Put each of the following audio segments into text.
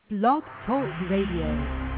Blog Talk Radio.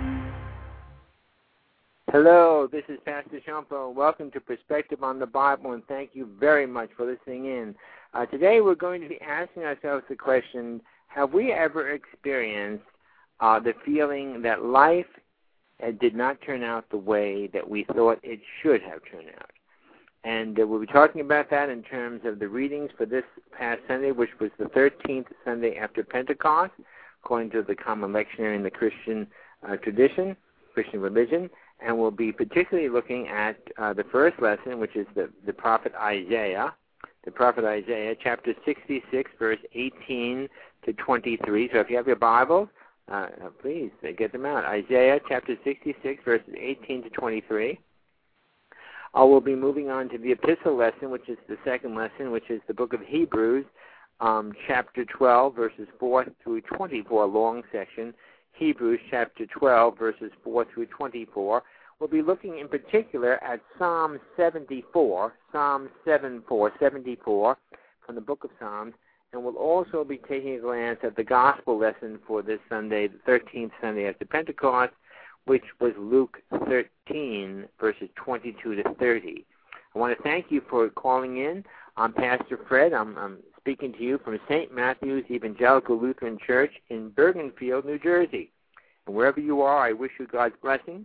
Hello, this is Pastor Champo. Welcome to Perspective on the Bible, and thank you very much for listening in. Today we're going to be asking ourselves the question, have we ever experienced the feeling that life did not turn out the way that we thought it should have turned out? And we'll be talking about that in terms of the readings for this past Sunday, which was the 13th Sunday after Pentecost, according to the Common Lectionary in the Christian tradition, Christian religion. And we'll be particularly looking at the first lesson, which is the prophet Isaiah. The prophet Isaiah, chapter 66, verse 18 to 23. So if you have your Bibles, please get them out. Isaiah, chapter 66, verses 18 to 23. We'll be moving on to the epistle lesson, which is the second lesson, which is the book of Hebrews, chapter 12, verses 4 through 24, long section. Hebrews chapter 12, verses 4 through 24. We'll be looking in particular at Psalm 74, Psalm 74 from the book of Psalms, and we'll also be taking a glance at the gospel lesson for this Sunday, the 13th Sunday after Pentecost, which was Luke 13, verses 22 to 30. I want to thank you for calling in. I'm Pastor Fred. I'm speaking to you from St. Matthew's Evangelical Lutheran Church in Bergenfield, New Jersey. And wherever you are, I wish you God's blessings.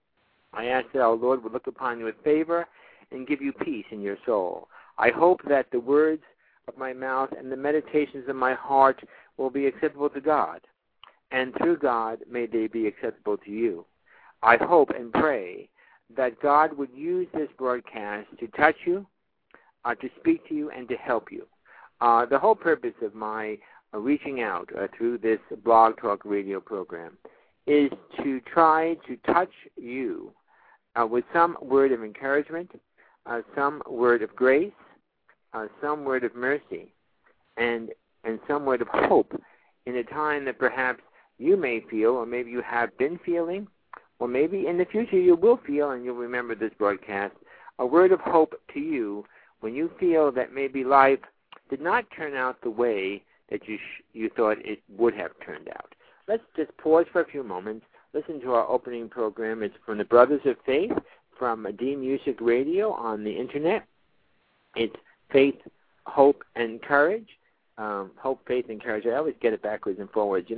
I ask that our Lord would look upon you with favor and give you peace in your soul. I hope that the words of my mouth and the meditations of my heart will be acceptable to God. And through God, may they be acceptable to you. I hope and pray that God would use this broadcast to touch you, to speak to you, and to help you. The whole purpose of my reaching out through this Blog Talk Radio program is to try to touch you with some word of encouragement, some word of grace, some word of mercy, and some word of hope in a time that perhaps you may feel, or maybe you have been feeling, or maybe in the future you will feel, and you'll remember this broadcast, a word of hope to you when you feel that maybe life did not turn out the way that you thought it would have turned out. Let's just pause for a few moments, listen to our opening program. It's from the Brothers of Faith, from D Music Radio on the Internet. It's Faith, Hope, and Courage. Hope, Faith, and Courage. I always get it backwards and forwards,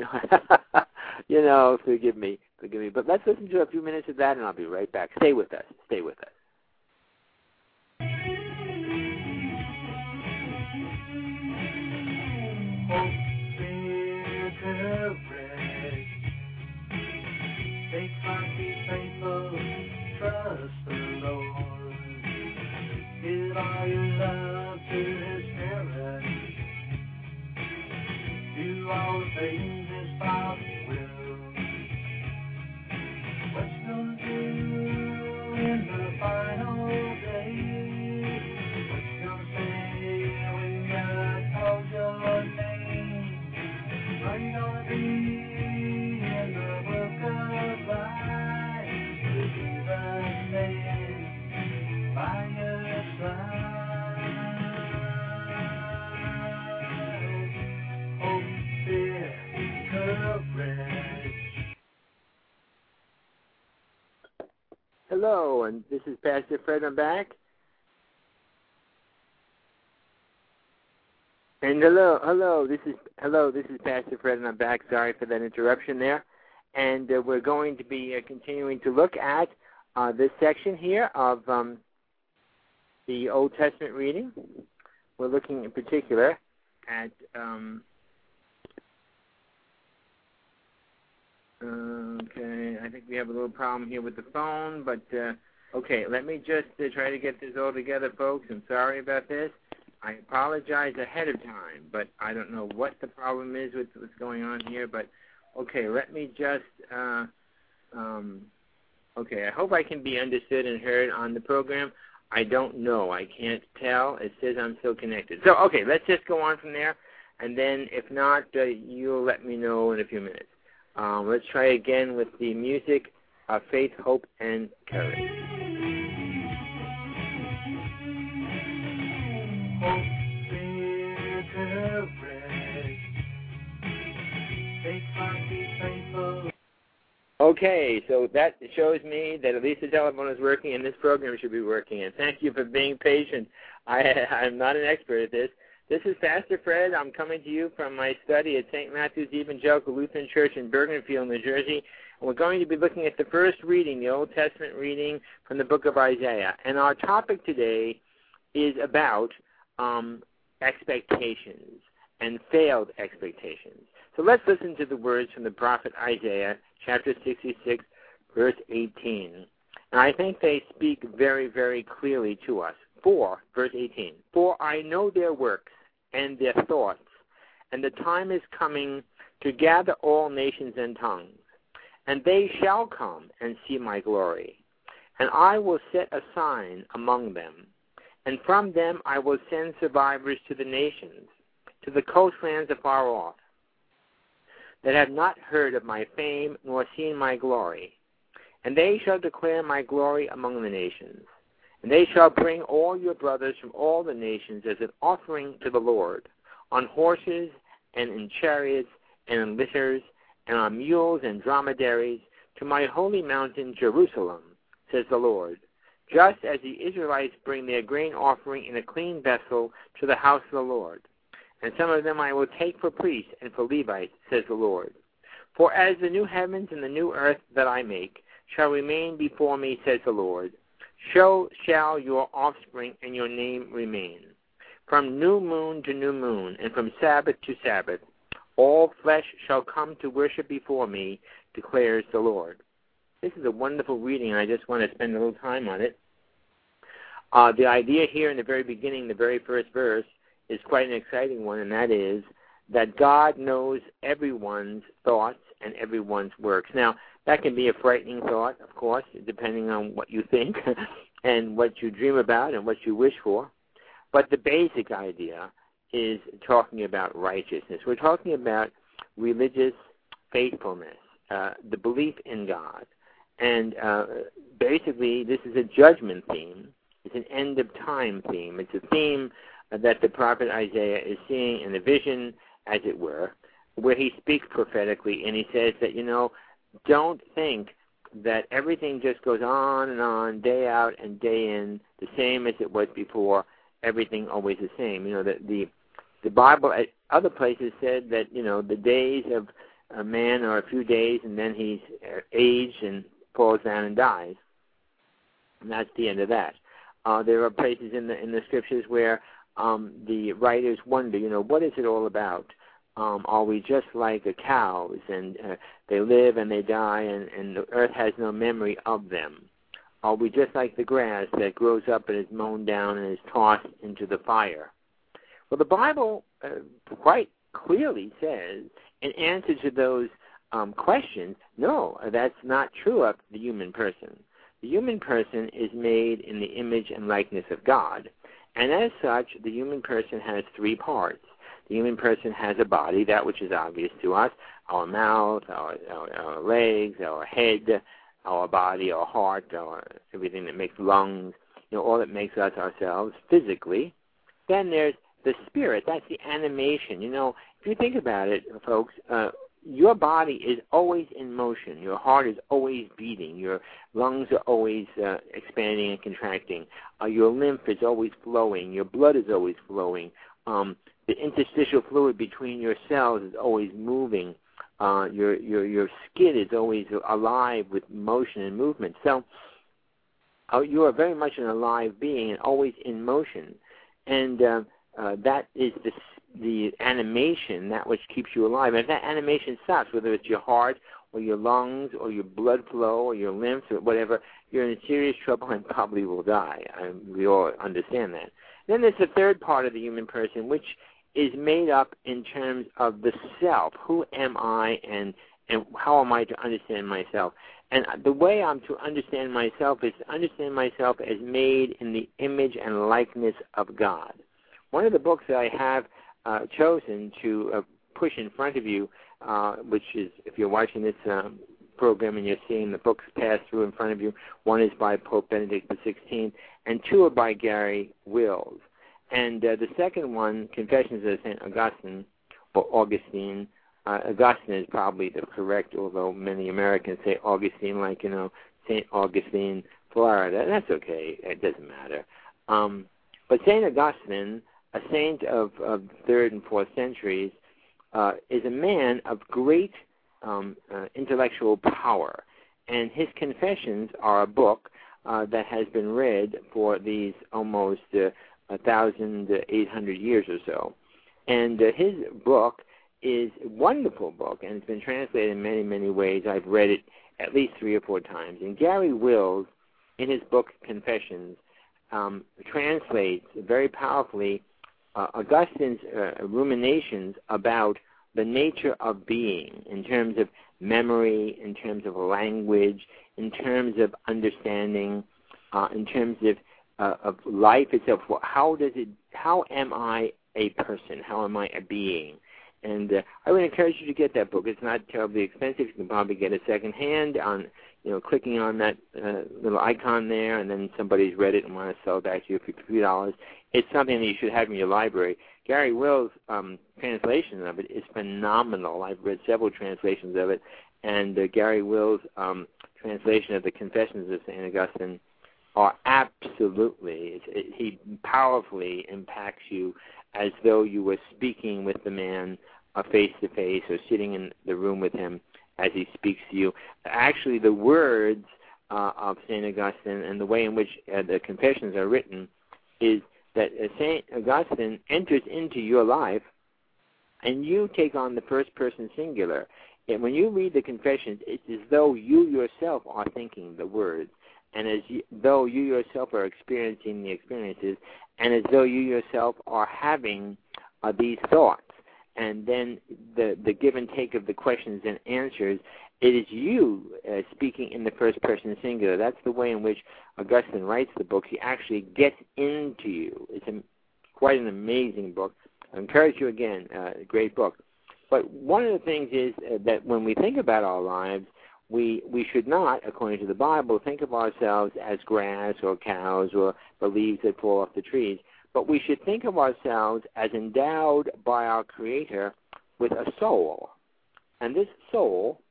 forgive me. But let's listen to a few minutes of that, and I'll be right back. Stay with us. Hope, fear, courage. Take heart, be faithful, trust the Lord. Give all your love to His Spirit. Do all the things His Father will. What's gonna do in the final day? What's gonna say when God calls your name? Are you gonna be in the book of life? Will Jesus stand by your side? Hope, fear, courage. Hello, and this is Pastor Fred. I'm back. And hello. This is Pastor Fred, and I'm back. Sorry for that interruption there. And we're going to be continuing to look at this section here of the Old Testament reading. We're looking in particular at okay. I think we have a little problem here with the phone, but okay. Let me just try to get this all together, folks. I'm sorry about this. I apologize ahead of time, but I don't know what the problem is with what's going on here. But okay, let me just okay. I hope I can be understood and heard on the program. I don't know. I can't tell. It says I'm still connected. So okay, let's just go on from there, and then if not, you'll let me know in a few minutes. Let's try again with the music, Faith, Hope, and Courage. Hope, fear, courage. Take my keep faithful. Okay, so that shows me that at least the telephone is working and this program should be working. And thank you for being patient. I'm not an expert at this. This is Pastor Fred. I'm coming to you from my study at St. Matthew's Evangelical Lutheran Church in Bergenfield, New Jersey. And we're going to be looking at the first reading, the Old Testament reading from the book of Isaiah. And our topic today is about expectations and failed expectations. So let's listen to the words from the prophet Isaiah, chapter 66, verse 18. And I think they speak very, very clearly to us. Verse 18, for I know their works and their thoughts, and the time is coming to gather all nations and tongues, and they shall come and see my glory. And I will set a sign among them, and from them I will send survivors to the nations, to the coastlands afar off, that have not heard of my fame nor seen my glory. And they shall declare my glory among the nations. And they shall bring all your brothers from all the nations as an offering to the Lord, on horses and in chariots and in litters and on mules and dromedaries, to my holy mountain Jerusalem, says the Lord, just as the Israelites bring their grain offering in a clean vessel to the house of the Lord. And some of them I will take for priests and for Levites, says the Lord. For as the new heavens and the new earth that I make shall remain before me, says the Lord, so shall your offspring and your name remain. From new moon to new moon, and from Sabbath to Sabbath, all flesh shall come to worship before me, declares the Lord. This is a wonderful reading, and I just want to spend a little time on it. The idea here in the very beginning, the very first verse, is quite an exciting one, and that is that God knows everyone's thoughts and everyone's works. Now, that can be a frightening thought, of course, depending on what you think and what you dream about and what you wish for. But the basic idea is talking about righteousness. We're talking about religious faithfulness, the belief in God. And basically, this is a judgment theme. It's an end-of-time theme. It's a theme that the prophet Isaiah is seeing in a vision, as it were, where he speaks prophetically, and he says that, don't think that everything just goes on, day out and day in, the same as it was before, everything always the same. That the Bible at other places said that, the days of a man are a few days, and then he's aged and falls down and dies. And that's the end of that. There are places in the scriptures where the writers wonder, what is it all about? Are we just like the cows, and they live and they die, and the earth has no memory of them? Are we just like the grass that grows up and is mown down and is tossed into the fire? Well, the Bible quite clearly says, in answer to those questions, no, that's not true of the human person. The human person is made in the image and likeness of God, and as such, the human person has three parts. The human person has a body, that which is obvious to us, our mouth, our legs, our head, our body, our heart, everything that makes lungs, all that makes us ourselves physically. Then there's the spirit, that's the animation. If you think about it, folks, your body is always in motion. Your heart is always beating. Your lungs are always expanding and contracting. Your lymph is always flowing. Your blood is always flowing. The interstitial fluid between your cells is always moving. Your skin is always alive with motion and movement. So you are very much an alive being and always in motion. And that is the animation, that which keeps you alive. And if that animation stops, whether it's your heart or your lungs or your blood flow or your lymph or whatever, you're in serious trouble and probably will die. We all understand that. Then there's the third part of the human person, which is made up in terms of the self. Who am I, and how am I to understand myself? And the way I'm to understand myself is to understand myself as made in the image and likeness of God. One of the books that I have chosen to push in front of you, which is, if you're watching this program and you're seeing the books pass through in front of you, one is by Pope Benedict XVI, and two are by Gary Wills. And the second one, Confessions of St. Augustine, or Augustine, Augustine is probably the correct, although many Americans say Augustine, like, St. Augustine, Florida. That's okay. It doesn't matter. But St. Augustine, a saint of 3rd and 4th centuries, is a man of great intellectual power. And his Confessions are a book that has been read for these almost 1,800 years or so. And his book is a wonderful book, and it's been translated in many, many ways. I've read it at least 3 or 4 times. And Gary Wills, in his book Confessions, translates very powerfully Augustine's ruminations about the nature of being in terms of memory, in terms of language, in terms of understanding, in terms of life itself. How am I a person? How am I a being? And I would encourage you to get that book. It's not terribly expensive. You can probably get it secondhand on, clicking on that little icon there, and then somebody's read it and want to sell it back to you for $3. It's something that you should have in your library. Gary Wills' translation of it is phenomenal. I've read several translations of it, and Gary Wills' translation of the Confessions of St. Augustine are absolutely, he powerfully impacts you as though you were speaking with the man face-to-face or sitting in the room with him as he speaks to you. Actually, the words of St. Augustine and the way in which the Confessions are written is that St. Augustine enters into your life and you take on the first person singular. And when you read the Confessions, it's as though you yourself are thinking the words, and though you yourself are experiencing the experiences, and as though you yourself are having these thoughts. And then the give and take of the questions and answers, it is you speaking in the first person singular. That's the way in which Augustine writes the book. He actually gets into you. It's quite an amazing book. I encourage you again, a great book. But one of the things is that when we think about our lives, we should not, according to the Bible, think of ourselves as grass or cows or the leaves that fall off the trees. But we should think of ourselves as endowed by our Creator with a soul. And this soul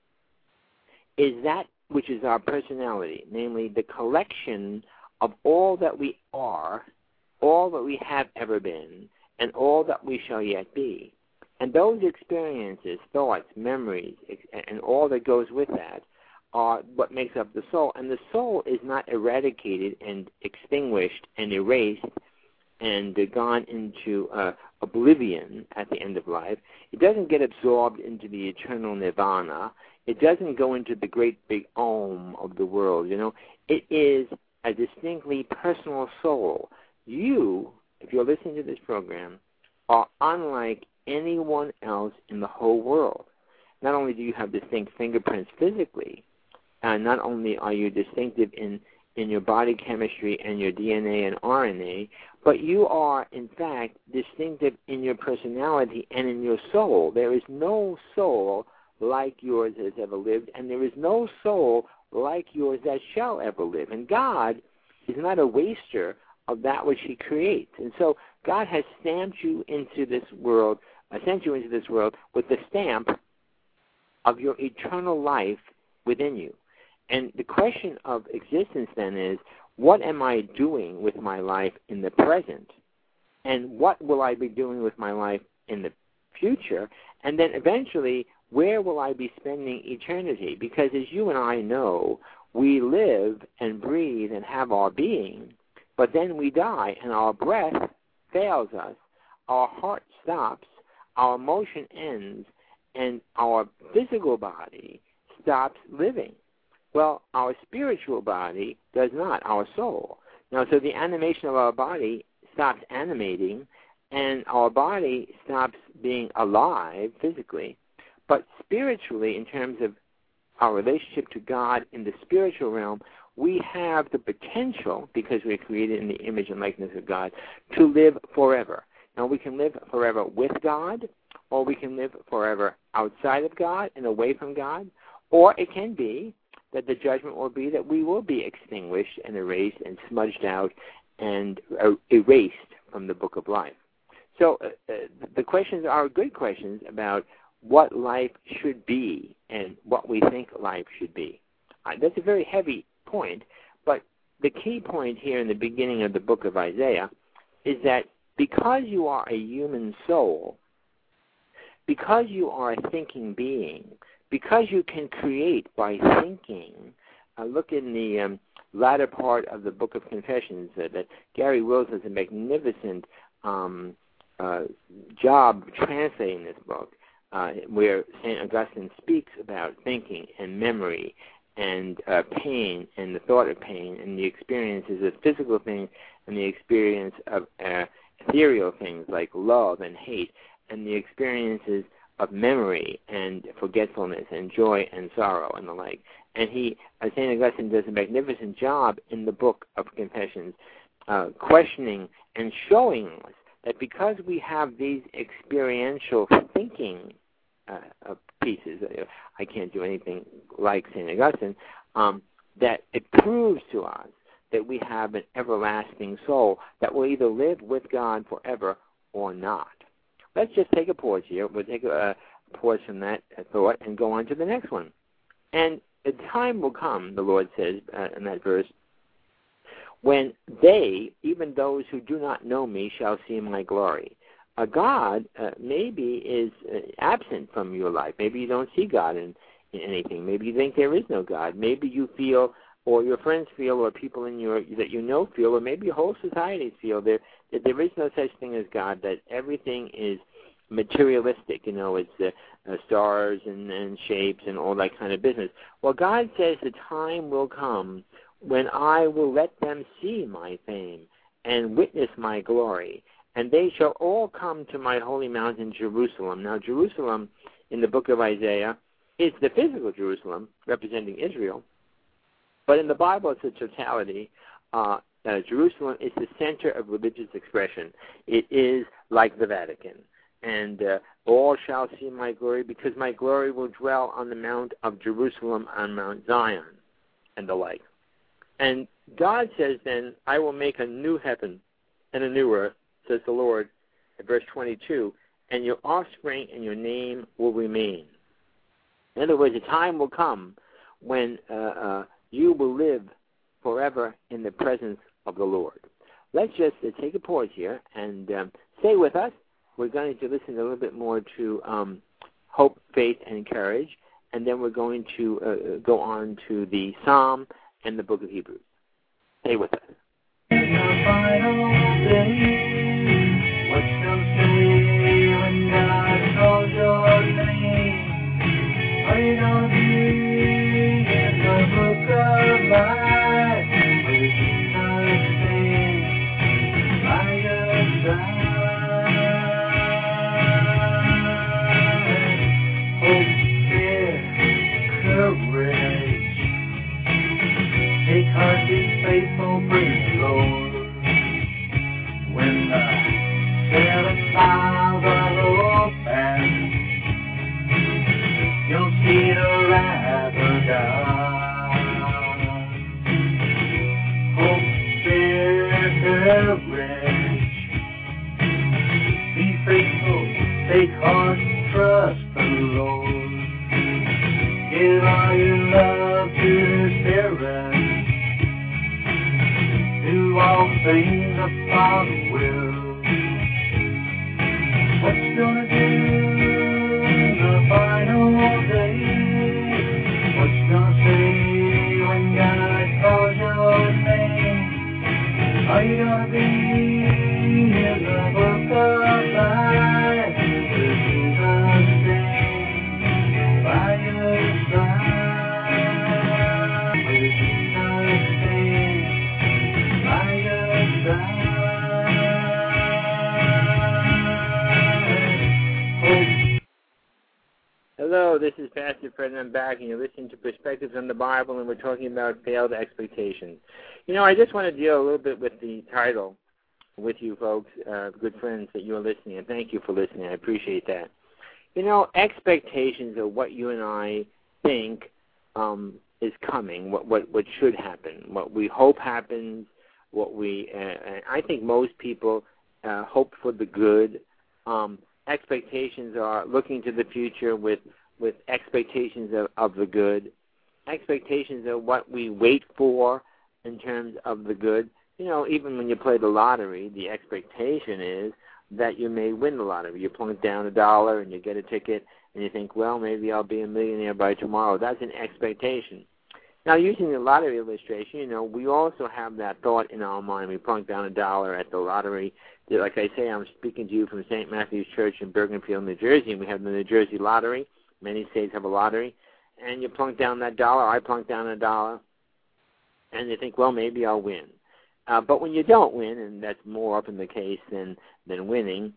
is that which is our personality, namely the collection of all that we are, all that we have ever been, and all that we shall yet be. And those experiences, thoughts, memories, and all that goes with that are what makes up the soul. And the soul is not eradicated and extinguished and erased and gone into oblivion at the end of life. It doesn't get absorbed into the eternal nirvana. It doesn't go into the great big Om of the world. It is a distinctly personal soul. You, if you're listening to this program, are unlike anyone else in the whole world. Not only do you have distinct fingerprints physically, and not only are you distinctive in your body chemistry and your DNA and RNA, but you are, in fact, distinctive in your personality and in your soul. There is no soul like yours has ever lived, and there is no soul like yours that shall ever live. And God is not a waster of that which He creates. And so God has stamped you into this world, sent you into this world with the stamp of your eternal life within you. And the question of existence then is, what am I doing with my life in the present? And what will I be doing with my life in the future? And then eventually, where will I be spending eternity? Because as you and I know, we live and breathe and have our being, but then we die and our breath fails us, our heart stops, our emotion ends, and our physical body stops living. Well, our spiritual body does not, our soul. Now, so the animation of our body stops animating, and our body stops being alive physically. But spiritually, in terms of our relationship to God in the spiritual realm, we have the potential, because we're created in the image and likeness of God, to live forever. Now, we can live forever with God, or we can live forever outside of God and away from God, or it can be that the judgment will be that we will be extinguished and erased and smudged out and erased from the book of life. So the questions are good questions about what life should be and what we think life should be. That's a very heavy point, but the key point here in the beginning of the book of Isaiah is that because you are a human soul, because you are a thinking being, because you can create by thinking, look in the latter part of the Book of Confessions that Gary Wills does a magnificent job translating this book, where St. Augustine speaks about thinking and memory and pain and the thought of pain and the experiences of physical things and the experience of ethereal things like love and hate and the experiences of memory and forgetfulness and joy and sorrow and the like. And St. Augustine does a magnificent job in the Book of Confessions questioning and showing us that because we have these experiential thinking pieces, I can't do anything like St. Augustine, that it proves to us that we have an everlasting soul that will either live with God forever or not. Let's just take a pause here. We'll take a pause from that thought and go on to the next one. And the time will come, the Lord says in that verse, when they, even those who do not know me, shall see my glory. God maybe is absent from your life. Maybe you don't see God in anything. Maybe you think there is no God. Maybe you feel, or your friends feel, or people that you know feel, or maybe your whole society feel that there is no such thing as God, that everything is materialistic, it's stars and shapes and all that kind of business. Well, God says the time will come when I will let them see my fame and witness my glory, and they shall all come to my holy mountain, Jerusalem. Now, Jerusalem in the book of Isaiah is the physical Jerusalem representing Israel, but in the Bible it's a totality. Jerusalem is the center of religious expression. It is like the Vatican. And all shall see my glory, because my glory will dwell on the Mount of Jerusalem, on Mount Zion, and the like. And God says then, I will make a new heaven and a new earth, says the Lord, in verse 22, and your offspring and your name will remain. In other words, a time will come when you will live forever in the presence of the Lord. Let's just take a pause here and stay with us. We're going to listen a little bit more to hope, faith, and courage, and then we're going to go on to the Psalm and the book of Hebrews. Stay with us. In the final day, what shall say when God calls your name? Are you going to be in the book of life? Will Jesus stand by your side? Hope, fear, courage. Take heart, be faithful, praise the Lord. When the 7 miles are open, you'll see the wrath of God. Hope, fear, courage. Be faithful, take heart, trust the Lord. Give all your love to His Spirit. Do all things upon will. What's you gonna do the final day? What you gonna say when God calls your name? Are you gonna be in the book of life? Will Jesus stand by your side? Will Jesus stand by your side? Hello, this is Pastor Fred, and I'm back, and you're listening to Perspectives on the Bible, and we're talking about failed expectations. I just want to deal a little bit with the title with you folks, good friends, that you're listening, and thank you for listening. I appreciate that. Expectations are what you and I think is coming, what should happen, what we hope happens, what we, I think most people hope for the good, expectations are looking to the future with expectations of the good. Expectations are what we wait for in terms of the good. You know, even when you play the lottery, the expectation is that you may win the lottery. You plunk down $1 and you get a ticket, and you think, well, maybe I'll be a millionaire by tomorrow. That's an expectation. Now, using the lottery illustration, you know, we also have that thought in our mind. We plunk down $1 at the lottery. Like I say, I'm speaking to you from St. Matthew's Church in Bergenfield, New Jersey, and we have the New Jersey lottery. Many states have a lottery. And you plunk down that $1. I plunk down $1. And you think, well, maybe I'll win. But when you don't win, and that's more often the case than winning,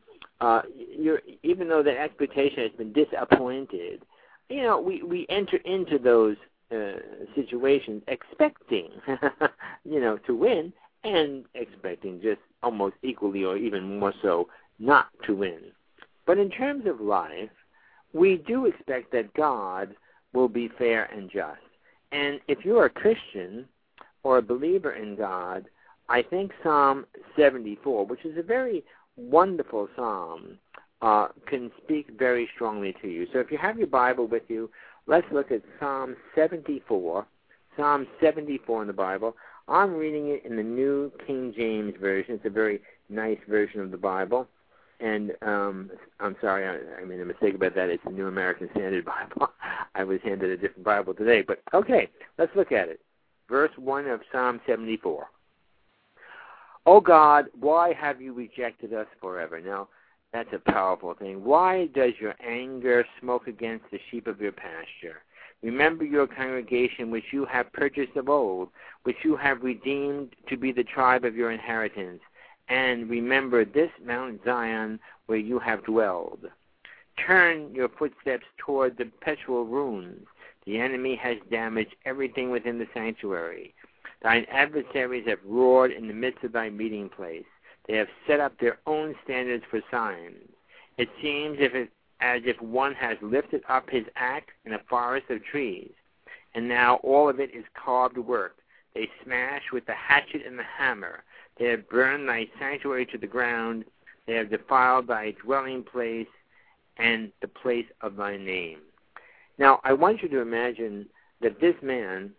even though that expectation has been disappointed, you know, we enter into those situations expecting, you know, to win and expecting just almost equally or even more so not to win. But in terms of life, we do expect that God will be fair and just. And if you're a Christian or a believer in God, I think Psalm 74, which is a very wonderful psalm, can speak very strongly to you. So if you have your Bible with you, let's look at Psalm 74. Psalm 74 in the Bible. I'm reading it in the New King James Version. It's a very nice version of the Bible. And I'm sorry, I made a mistake about that. It's the New American Standard Bible. I was handed a different Bible today. But, okay, let's look at it. Verse 1 of Psalm 74. Oh God, why have you rejected us forever? Now, that's a powerful thing. Why does your anger smoke against the sheep of your pasture? Remember your congregation which you have purchased of old, which you have redeemed to be the tribe of your inheritance. And remember this Mount Zion where you have dwelled. Turn your footsteps toward the perpetual ruins. The enemy has damaged everything within the sanctuary. Thine adversaries have roared in the midst of thy meeting place. They have set up their own standards for signs. It seems as if one has lifted up his axe in a forest of trees, and now all of it is carved work. They smash with the hatchet and the hammer. They have burned thy sanctuary to the ground. They have defiled thy dwelling place and the place of thy name. Now, I want you to imagine that this man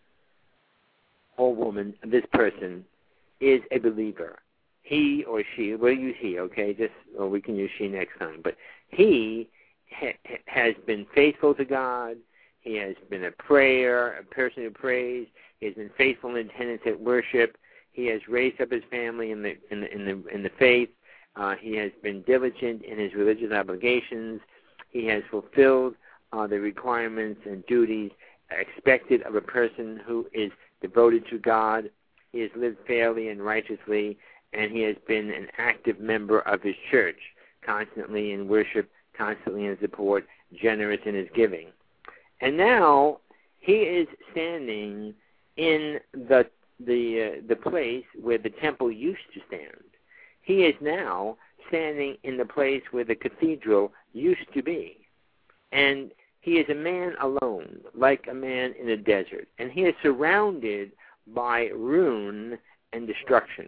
or woman, this person, is a believer. He or she, we'll use he, okay, or we can use she next time, but he has been faithful to God. He has been a person who prays. He has been faithful in attendance at worship. He has raised up his family in the faith. He has been diligent in his religious obligations. He has fulfilled the requirements and duties expected of a person who is devoted to God. He has lived fairly and righteously, and he has been an active member of his church, constantly in worship, constantly in support, generous in his giving. And now he is standing in the place where the temple used to stand. He is now standing in the place where the cathedral used to be. And he is a man alone, like a man in a desert. And he is surrounded by ruin and destruction.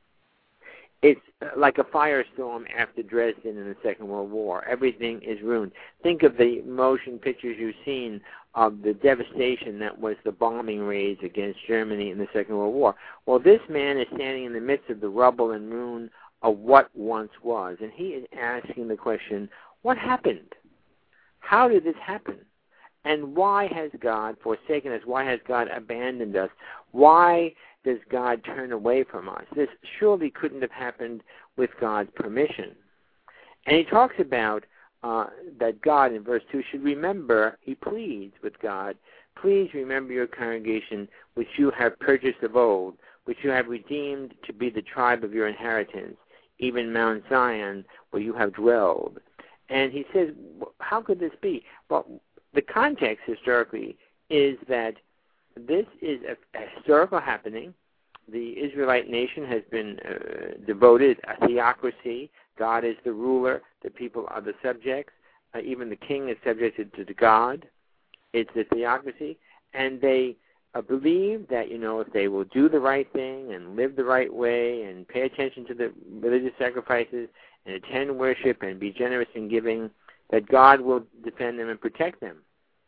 It's like a firestorm after Dresden in the Second World War. Everything is ruined. Think of the motion pictures you've seen of the devastation that was the bombing raids against Germany in the Second World War. Well, this man is standing in the midst of the rubble and ruin of what once was. And he is asking the question, what happened? How did this happen? And why has God forsaken us? Why has God abandoned us? Why does God turn away from us? This surely couldn't have happened with God's permission. And he talks about that God, in verse 2, should remember, he pleads with God, please remember your congregation, which you have purchased of old, which you have redeemed to be the tribe of your inheritance, even Mount Zion, where you have dwelled. And he says, how could this be? Well, the context historically is that this is a historical happening. The Israelite nation has been devoted a theocracy. God is the ruler. The people are the subjects. Even the king is subjected to God. It's a theocracy. And they believe that, if they will do the right thing and live the right way and pay attention to the religious sacrifices and attend worship and be generous in giving, that God will defend them and protect them.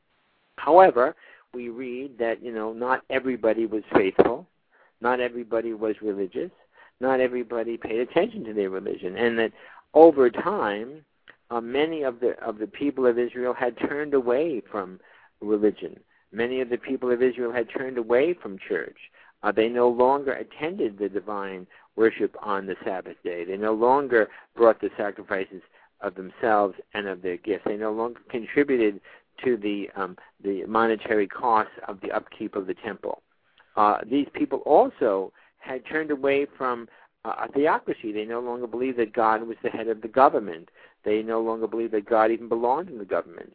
However, we read that, not everybody was faithful, not everybody was religious, not everybody paid attention to their religion, and that over time, many of the people of Israel had turned away from religion. Many of the people of Israel had turned away from church. They no longer attended the divine worship on the Sabbath day. They no longer brought the sacrifices of themselves and of their gifts. They no longer contributed to the monetary costs of the upkeep of the temple. These people also had turned away from a theocracy. They no longer believed that God was the head of the government. They no longer believed that God even belonged in the government.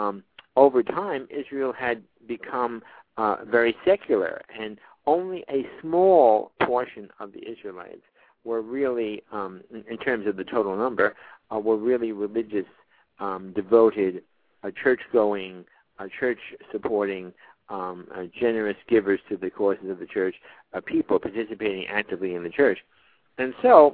Over time, Israel had become very secular, and only a small portion of the Israelites were really, in terms of the total number, were really religious, devoted, church-going, church-supporting, generous givers to the causes of the church, people participating actively in the church. And so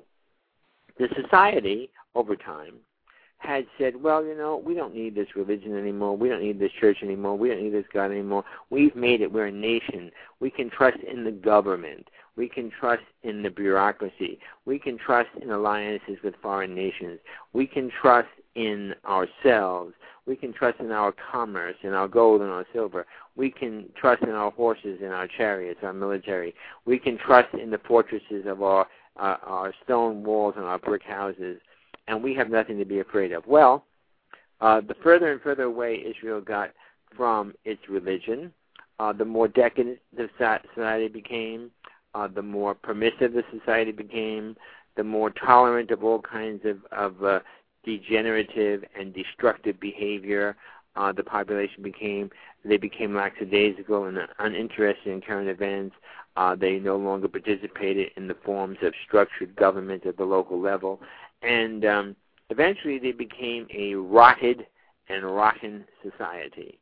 the society, over time, had said, well, we don't need this religion anymore. We don't need this church anymore. We don't need this God anymore. We've made it. We're a nation. We can trust in the government. We can trust in the bureaucracy. We can trust in alliances with foreign nations. We can trust in ourselves. We can trust in our commerce, in our gold and our silver. We can trust in our horses and our chariots, our military. We can trust in the fortresses of our stone walls and our brick houses, and we have nothing to be afraid of. Well, the further and further away Israel got from its religion, the more decadent the society became, the more permissive the society became, the more tolerant of all kinds of degenerative and destructive behavior the population became. They became lackadaisical and uninterested in current events. They no longer participated in the forms of structured government at the local level. And eventually they became a rotted and rotten society.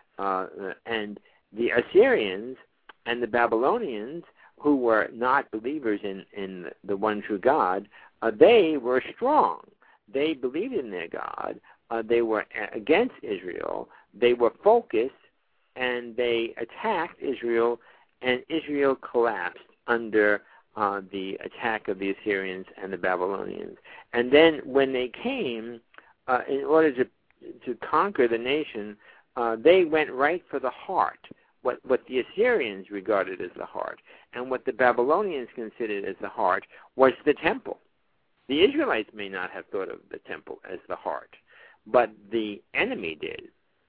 And the Assyrians and the Babylonians, who were not believers in the one true God, they were strong. They believed in their God. They were against Israel. They were focused, and they attacked Israel, and Israel collapsed under the attack of the Assyrians and the Babylonians. And then when they came, in order to conquer the nation, they went right for the heart, what the Assyrians regarded as the heart, and what the Babylonians considered as the heart was the temple. The Israelites may not have thought of the temple as the heart, but the enemy did.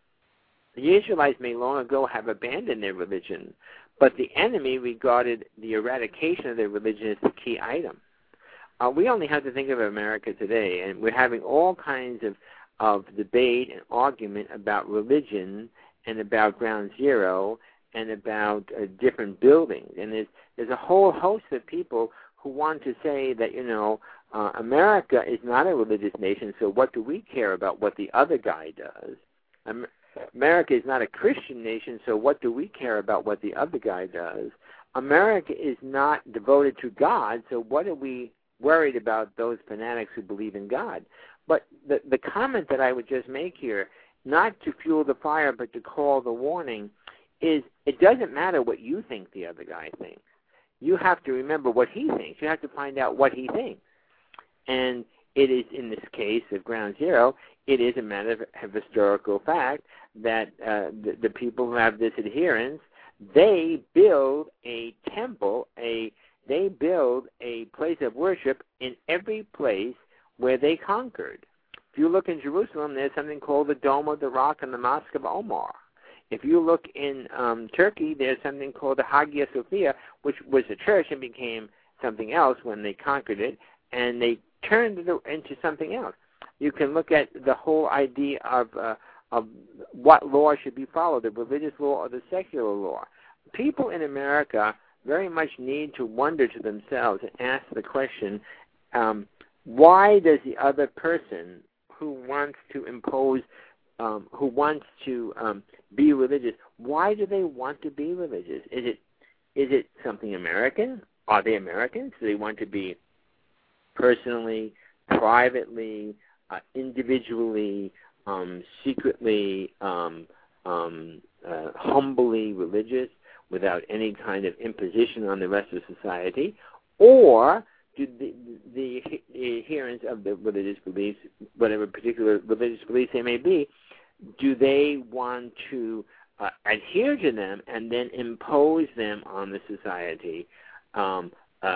The Israelites may long ago have abandoned their religion, but the enemy regarded the eradication of their religion as the key item. We only have to think of America today, and we're having all kinds of debate and argument about religion and about Ground Zero and about different buildings. And there's a whole host of people who want to say that, America is not a religious nation, so what do we care about what the other guy does? America is not a Christian nation, so what do we care about what the other guy does? America is not devoted to God, so what are we worried about those fanatics who believe in God? But the comment that I would just make here, not to fuel the fire but to call the warning, is it doesn't matter what you think the other guy thinks. You have to remember what he thinks. You have to find out what he thinks. And it is, in this case of Ground Zero, it is a matter of historical fact that the people who have this adherence, they build a temple, they build a place of worship in every place where they conquered. If you look in Jerusalem, there's something called the Dome of the Rock and the Mosque of Omar. If you look in Turkey, there's something called the Hagia Sophia, which was a church and became something else when they conquered it, and they turned it into something else. You can look at the whole idea of what law should be followed, the religious law or the secular law. People in America very much need to wonder to themselves and ask the question, why does the other person who wants to impose, who wants to be religious, why do they want to be religious? Is it something American? Are they Americans? Do they want to be personally privately, individually, secretly, humbly religious, without any kind of imposition on the rest of society, or do the adherents of the religious beliefs, whatever particular religious beliefs they may be, do they want to adhere to them and then impose them on the society, and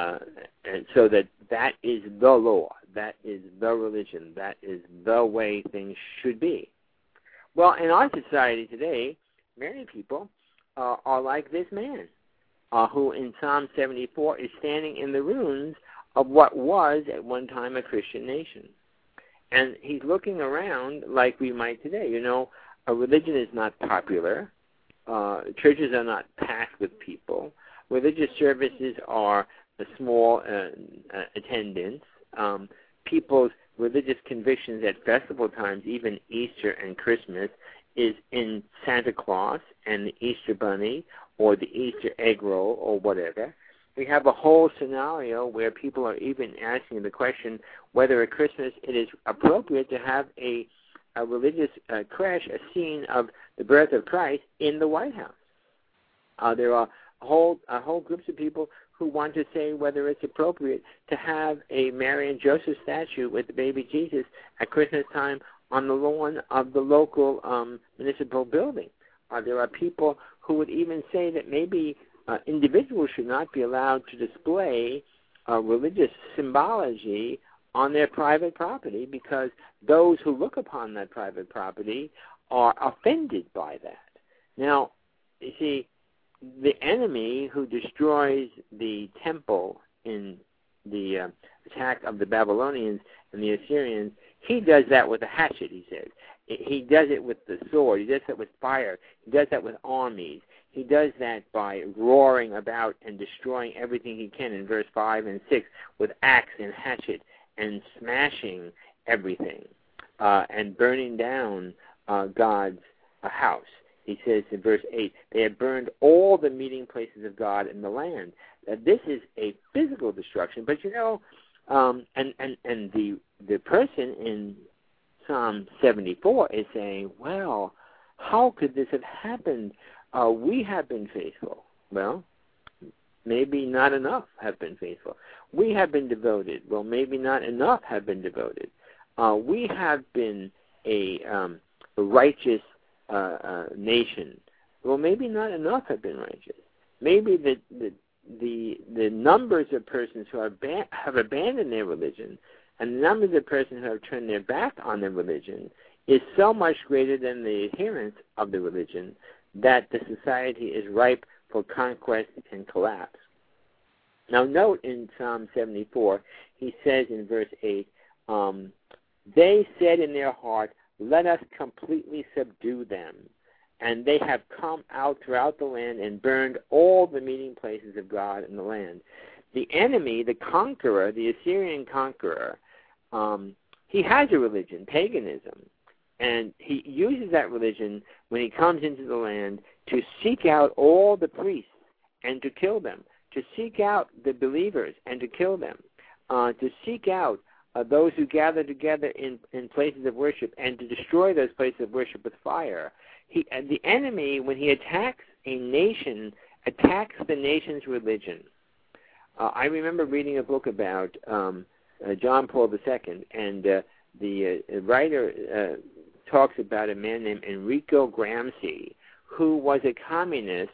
so that is the law, that is the religion, that is the way things should be? Well, in our society today, many people are like this man, who in Psalm 74 is standing in the ruins of what was at one time a Christian nation. And he's looking around like we might today. You know, a religion is not popular. Churches are not packed with people. Religious services are a small attendance. People's religious convictions at festival times, even Easter and Christmas, is in Santa Claus and the Easter Bunny or the Easter egg roll or whatever. We have a whole scenario where people are even asking the question whether at Christmas it is appropriate to have a religious creche, a scene of the birth of Christ in the White House. There are whole groups of people who want to say whether it's appropriate to have a Mary and Joseph statue with the baby Jesus at Christmas time on the lawn of the local municipal building. There are people who would even say that maybe individuals should not be allowed to display religious symbology on their private property because those who look upon that private property are offended by that. Now, you see, the enemy who destroys the temple in the attack of the Babylonians and the Assyrians, he does that with a hatchet, he says. He does it with the sword. He does that with fire. He does that with armies. He does that by roaring about and destroying everything he can in verse 5 and 6 with axe and hatchet and smashing everything and burning down God's house. He says in verse 8, they have burned all the meeting places of God in the land. This is a physical destruction, but you know, and the person in Psalm 74 is saying, well, how could this have happened? We have been faithful. Well, maybe not enough have been faithful. We have been devoted. Well, maybe not enough have been devoted. We have been a righteous nation. Well, maybe not enough have been righteous. Maybe the numbers of persons who have abandoned their religion and the numbers of persons who have turned their back on their religion is so much greater than the adherents of the religion that the society is ripe for conquest and collapse. Now note in Psalm 74, he says in verse 8, they said in their heart, let us completely subdue them. And they have come out throughout the land and burned all the meeting places of God in the land. The enemy, the conqueror, the Assyrian conqueror, he has a religion, paganism. And he uses that religion when he comes into the land to seek out all the priests and to kill them, to seek out the believers and to kill them, to seek out those who gather together in places of worship and to destroy those places of worship with fire. The enemy, when he attacks a nation, attacks the nation's religion. I remember reading a book about John Paul II, and the writer talks about a man named Enrico Gramsci, who was a communist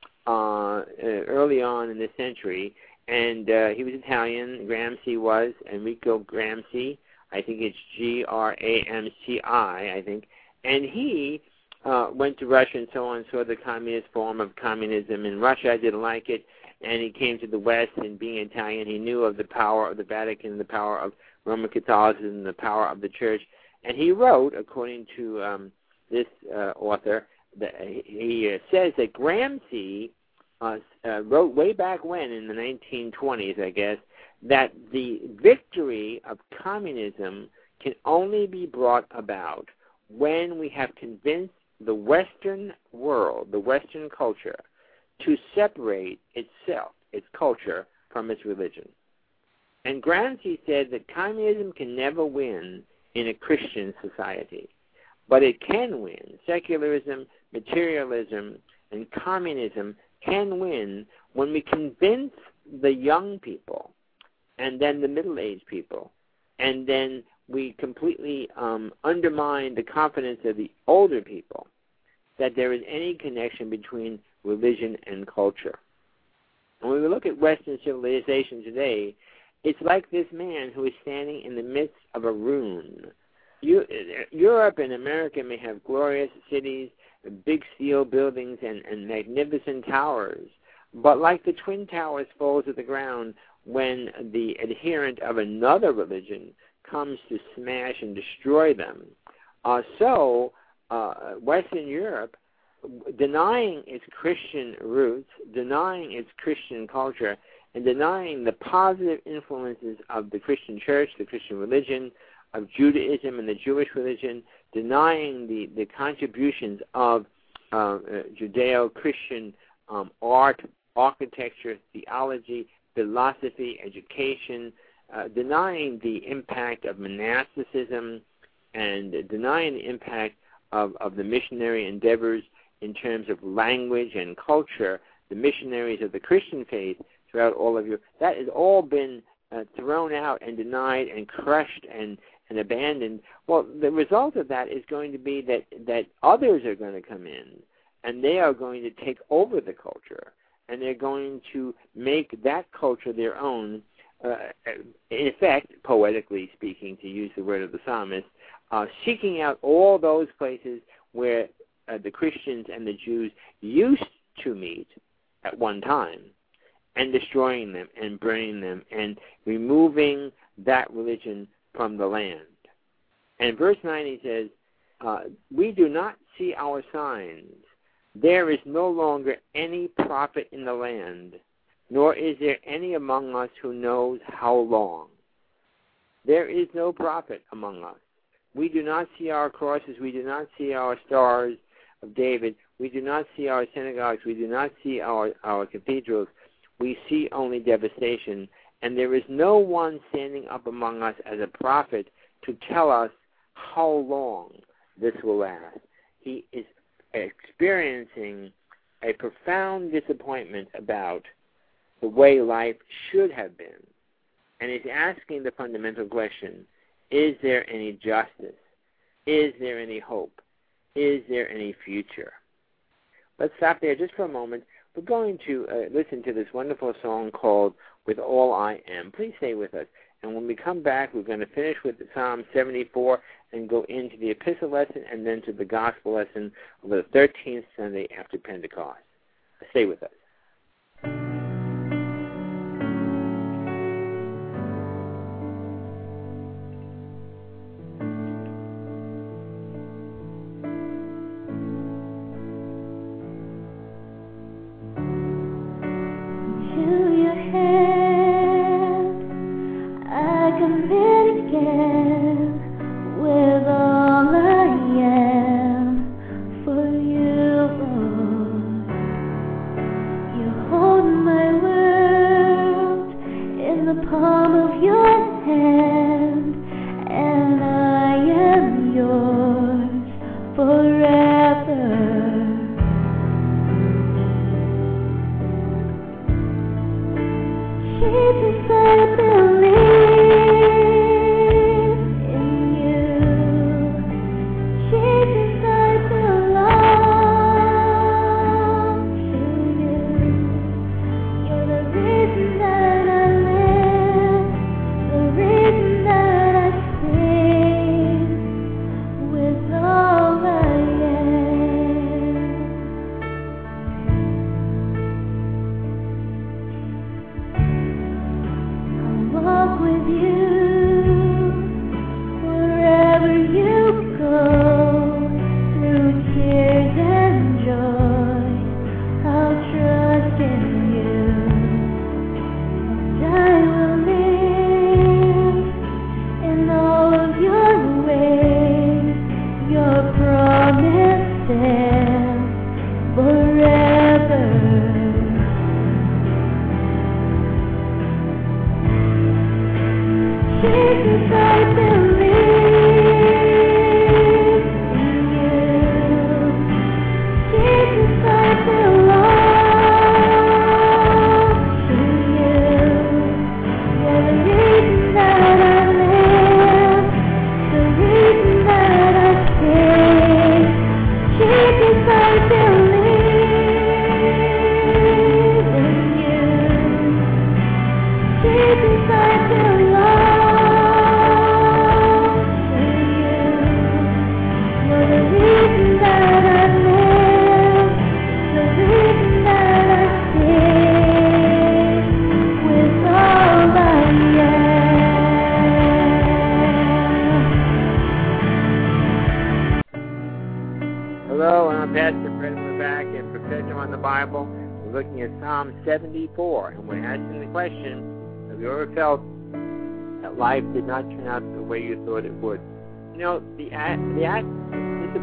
early on in this century, and he was Italian. Gramsci was Enrico Gramsci. I think it's Gramci, I think. And he went to Russia and so on, saw the communist form of communism in Russia, didn't like it, and he came to the West, and being Italian, he knew of the power of the Vatican, the power of Roman Catholicism, the power of the Church. And he wrote, according to this author, he says that Gramsci wrote way back when, in the 1920s, I guess, that the victory of communism can only be brought about when we have convinced the Western world, the Western culture, to separate itself, its culture, from its religion. And Gramsci said that communism can never win in a Christian society, but it can win. Secularism, materialism, and communism can win when we convince the young people and then the middle-aged people, and then we completely undermine the confidence of the older people that there is any connection between religion and culture. And when we look at Western civilization today, it's like this man who is standing in the midst of a ruin. Europe and America may have glorious cities, big steel buildings, and magnificent towers, but like the Twin Towers fall to the ground when the adherent of another religion comes to smash and destroy them. So Western Europe, denying its Christian roots, denying its Christian culture, and denying the positive influences of the Christian church, the Christian religion, of Judaism and the Jewish religion, denying the contributions of Judeo-Christian art, architecture, theology, philosophy, education, denying the impact of monasticism, and denying the impact of the missionary endeavors in terms of language and culture, the missionaries of the Christian faith throughout all of Europe. That has all been thrown out and denied and crushed and abandoned. Well, the result of that is going to be that others are going to come in, and they are going to take over the culture, and they're going to make that culture their own, in effect, poetically speaking, to use the word of the psalmist, seeking out all those places where the Christians and the Jews used to meet at one time, and destroying them and burning them and removing that religion from the land. And verse 9 he says, we do not see our signs. There is no longer any prophet in the land, nor is there any among us who knows how long. There is no prophet among us. We do not see our crosses. We do not see our stars of David. We do not see our synagogues. We do not see our cathedrals. We see only devastation. And there is no one standing up among us as a prophet to tell us how long this will last. He is experiencing a profound disappointment about the way life should have been. And he's asking the fundamental question, is there any justice? Is there any hope? Is there any future? Let's stop there just for a moment. We're going to listen to this wonderful song called With All I Am. Please stay with us. And when we come back, we're going to finish with Psalm 74 and go into the epistle lesson and then to the gospel lesson of the 13th Sunday after Pentecost. Stay with us. Perspective on the Bible. We're looking at Psalm 74, and we're asking the question, have you ever felt that life did not turn out the way you thought it would? You know, this is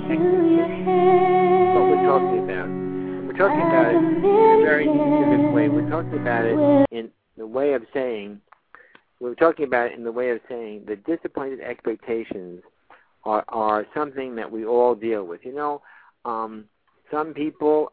what we're talking about. And we're talking about it in a very specific way. We're talking about it in the way of saying, that disappointed expectations are something that we all deal with. You know, some people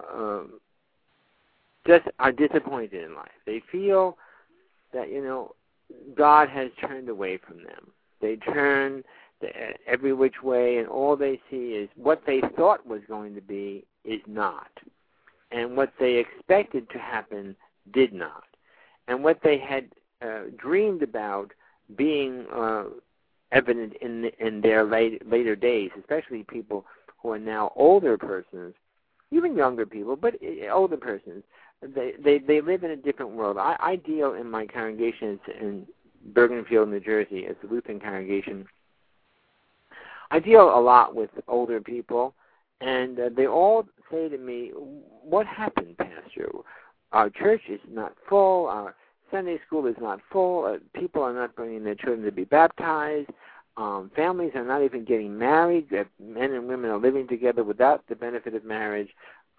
just are disappointed in life. They feel that, you know, God has turned away from them. They turn every which way, and all they see is what they thought was going to be is not. And what they expected to happen did not. And what they had dreamed about being evident in their later days, especially people who are now older persons, even younger people, but older persons, they live in a different world. I deal in my congregation in Bergenfield, New Jersey, as the Lutheran congregation. I deal a lot with older people, and they all say to me, what happened, Pastor? Our church is not full, our Sunday school is not full, people are not bringing their children to be baptized, families are not even getting married, men and women are living together without the benefit of marriage.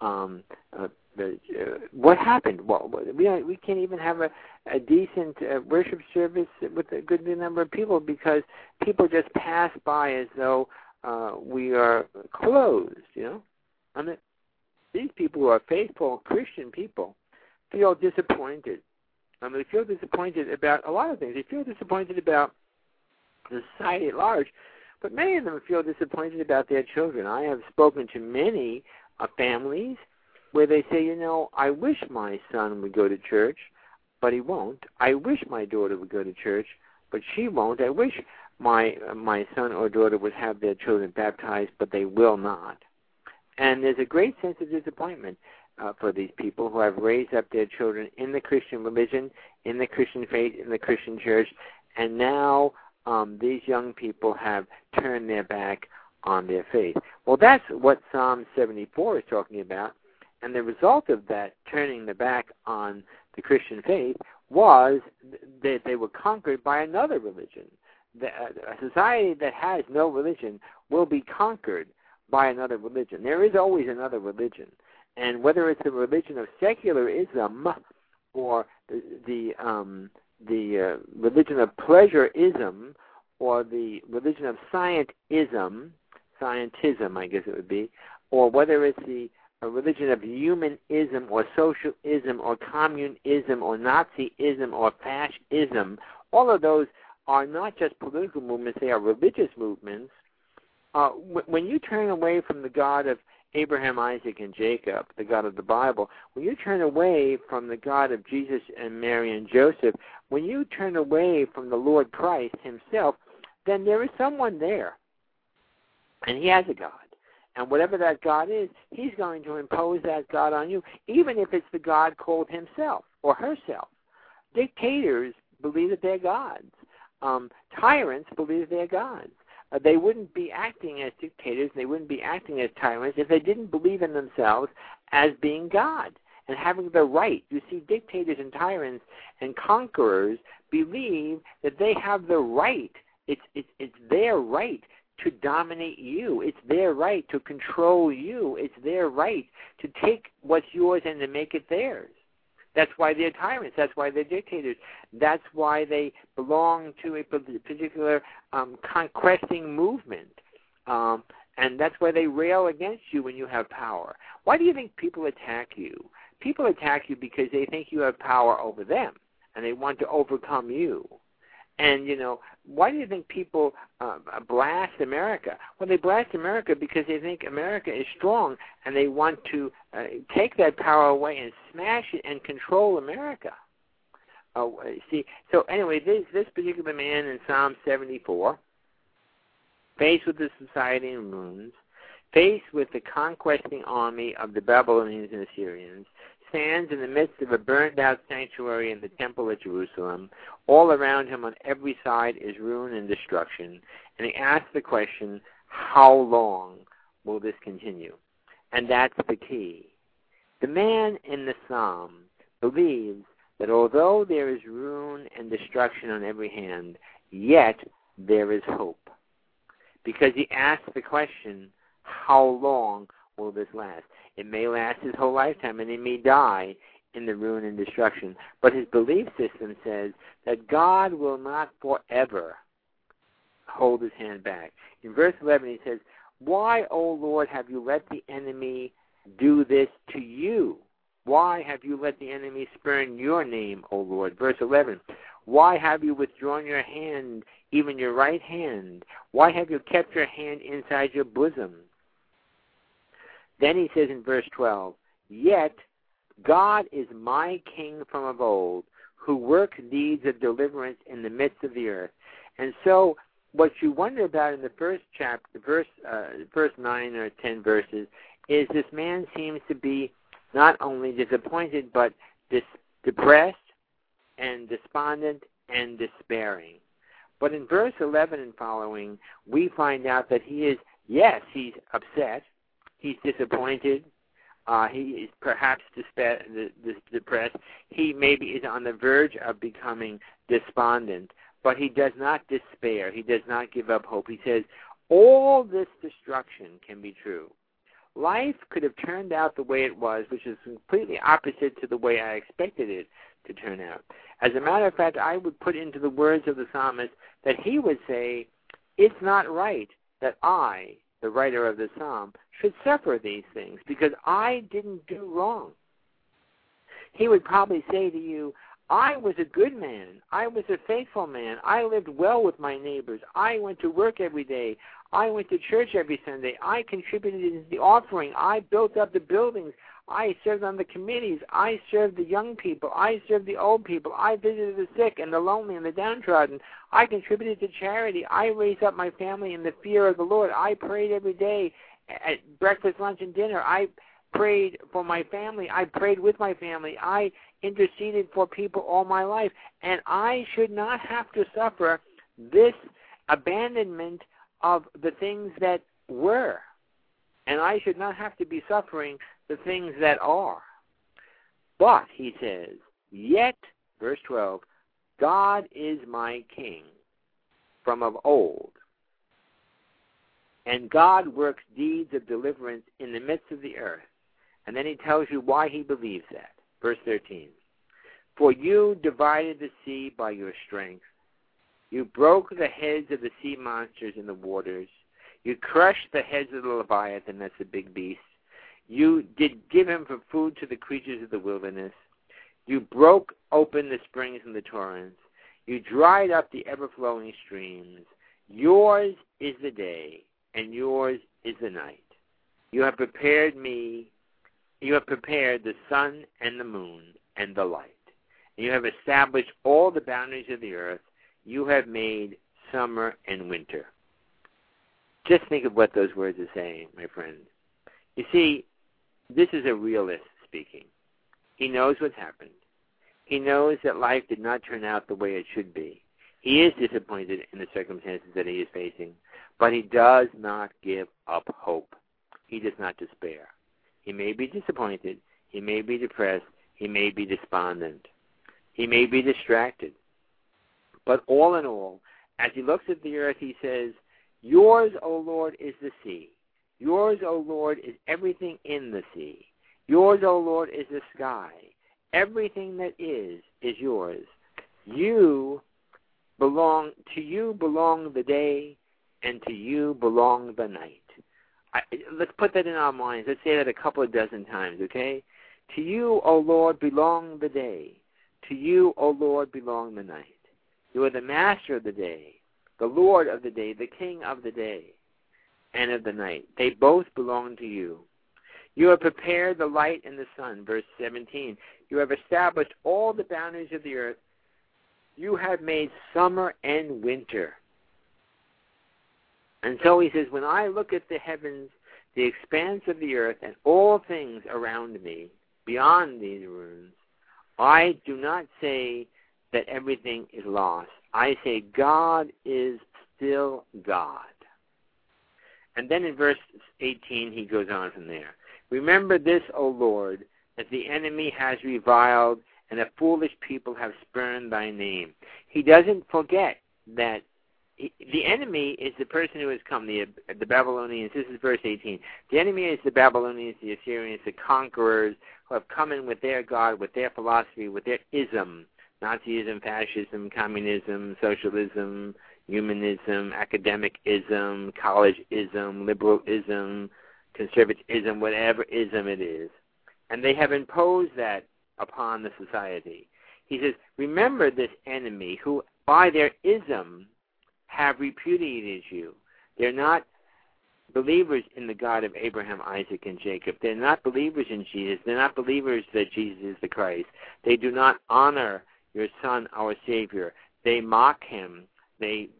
What happened? Well, we can't even have a decent worship service with a good number of people because people just pass by as though we are closed, you know. I mean, these people who are faithful Christian people feel disappointed. They feel disappointed about a lot of things. They feel disappointed about the society at large, but many of them feel disappointed about their children. I have spoken to many families where they say, you know, I wish my son would go to church, but he won't. I wish my daughter would go to church, but she won't. I wish my son or daughter would have their children baptized, but they will not. And there's a great sense of disappointment for these people who have raised up their children in the Christian religion, in the Christian faith, in the Christian church, and now these young people have turned their back on their faith. Well, that's what Psalm 74 is talking about, and the result of that turning the back on the Christian faith was that they were conquered by another religion. A society that has no religion will be conquered by another religion. There is always another religion. And whether it's the religion of secularism or the religion of pleasureism or the religion of scientism, I guess it would be, or whether it's the religion of humanism or socialism or communism or Nazism or fascism, all of those are not just political movements, they are religious movements. When you turn away from the God of Abraham, Isaac, and Jacob, the God of the Bible, when you turn away from the God of Jesus and Mary and Joseph, when you turn away from the Lord Christ himself, then there is someone there, and he has a God. And whatever that God is, he's going to impose that God on you, even if it's the God called himself or herself. Dictators believe that they're gods. Tyrants believe that they're gods. They wouldn't be acting as dictators, they wouldn't be acting as tyrants if they didn't believe in themselves as being God and having the right. You see, dictators and tyrants and conquerors believe that they have the right. It's their right to dominate you. It's their right to control you. It's their right to take what's yours and to make it theirs. That's why they're tyrants. That's why they're dictators. That's why they belong to a particular conquesting movement. And that's why they rail against you when you have power. Why do you think people attack you? People attack you because they think you have power over them, and they want to overcome you. And, you know, why do you think people blast America? Well, they blast America because they think America is strong, and they want to take that power away and smash it and control America. See, so anyway, this particular man in Psalm 74, faced with the society in ruins, faced with the conquesting army of the Babylonians and Assyrians, stands in the midst of a burned-out sanctuary in the temple at Jerusalem. All around him on every side is ruin and destruction. And he asks the question, how long will this continue? And that's the key. The man in the psalm believes that although there is ruin and destruction on every hand, yet there is hope. Because he asks the question, how long will this last? It may last his whole lifetime, and he may die in the ruin and destruction. But his belief system says that God will not forever hold his hand back. In verse 11 he says, why, O Lord, have you let the enemy do this to you? Why have you let the enemy spurn your name, O Lord? Verse 11, why have you withdrawn your hand, even your right hand? Why have you kept your hand inside your bosom? Then he says in verse 12, yet God is my king from of old, who works deeds of deliverance in the midst of the earth. And so what you wonder about in the first chapter, first 9 or 10 verses, is this man seems to be not only disappointed, but depressed and despondent and despairing. But in verse 11 and following, we find out that he is, yes, he's upset, he's disappointed, he is perhaps depressed, he maybe is on the verge of becoming despondent, but he does not despair, he does not give up hope. He says, all this destruction can be true. Life could have turned out the way it was, which is completely opposite to the way I expected it to turn out. As a matter of fact, I would put into the words of the psalmist that he would say, it's not right that I, the writer of the psalm, should suffer these things because I didn't do wrong. He would probably say to you, I was a good man. I was a faithful man. I lived well with my neighbors. I went to work every day. I went to church every Sunday. I contributed to the offering. I built up the buildings. I served on the committees. I served the young people. I served the old people. I visited the sick and the lonely and the downtrodden. I contributed to charity. I raised up my family in the fear of the Lord. I prayed every day at breakfast, lunch, and dinner. I prayed for my family. I prayed with my family. I interceded for people all my life. And I should not have to suffer this abandonment of the things that were. And I should not have to be suffering the things that are. But, he says, yet, verse 12, God is my king from of old. And God works deeds of deliverance in the midst of the earth. And then he tells you why he believes that. Verse 13, for you divided the sea by your strength. You broke the heads of the sea monsters in the waters. You crushed the heads of the Leviathan, that's a big beast. You did give him for food to the creatures of the wilderness. You broke open the springs and the torrents. You dried up the ever-flowing streams. Yours is the day, and yours is the night. You have prepared the sun and the moon and the light. And you have established all the boundaries of the earth. You have made summer and winter. Just think of what those words are saying, my friend. You see, this is a realist speaking. He knows what's happened. He knows that life did not turn out the way it should be. He is disappointed in the circumstances that he is facing, but he does not give up hope. He does not despair. He may be disappointed. He may be depressed. He may be despondent. He may be distracted. But all in all, as he looks at the earth, he says, yours, O Lord, is the sea. Yours, O Lord, is everything in the sea. Yours, O Lord, is the sky. Everything that is yours. To you belong the day, and to you belong the night. Let's put that in our minds. Let's say that a couple of dozen times, okay? To you, O Lord, belong the day. To you, O Lord, belong the night. You are the master of the day, the Lord of the day, the King of the day and of the night. They both belong to you. You have prepared the light and the sun, verse 17. You have established all the boundaries of the earth. You have made summer and winter. And so he says, when I look at the heavens, the expanse of the earth, and all things around me, beyond these ruins, I do not say that everything is lost. I say God is still God. And then in verse 18, he goes on from there. Remember this, O Lord, that the enemy has reviled, and the foolish people have spurned thy name. He doesn't forget that the enemy is the person who has come, the Babylonians. This is verse 18. The enemy is the Babylonians, the Assyrians, the conquerors who have come in with their God, with their philosophy, with their ism, Nazism, fascism, communism, socialism, humanism, academic-ism, college-ism, liberal-ism, conservatism, whatever ism it is. And they have imposed that upon the society. He says, remember this enemy who, by their ism, have repudiated you. They're not believers in the God of Abraham, Isaac, and Jacob. They're not believers in Jesus. They're not believers that Jesus is the Christ. They do not honor your Son, our Savior. They mock him. They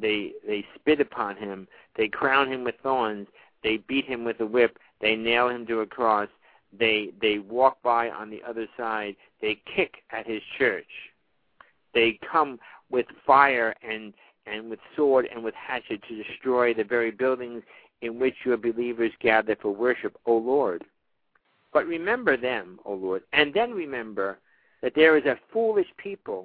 spit upon him. They crown him with thorns. They beat him with a whip. They nail him to a cross. They walk by on the other side. They kick at his church. They come with fire and with sword and with hatchet to destroy the very buildings in which your believers gather for worship, O Lord. But remember them, O Lord, and then remember that there is a foolish people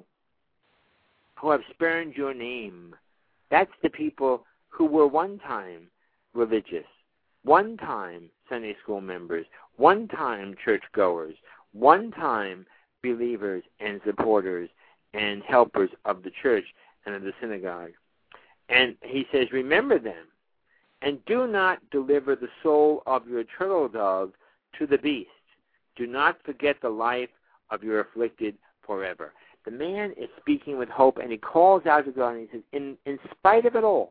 who have spurned your name. That's the people who were one time religious, one time Sunday school members, one time churchgoers, one time believers and supporters and helpers of the church and of the synagogue. And he says, remember them, and do not deliver the soul of your turtle dove to the beast. Do not forget the life of your afflicted forever. The man is speaking with hope, and he calls out to God, and he says, in spite of it all,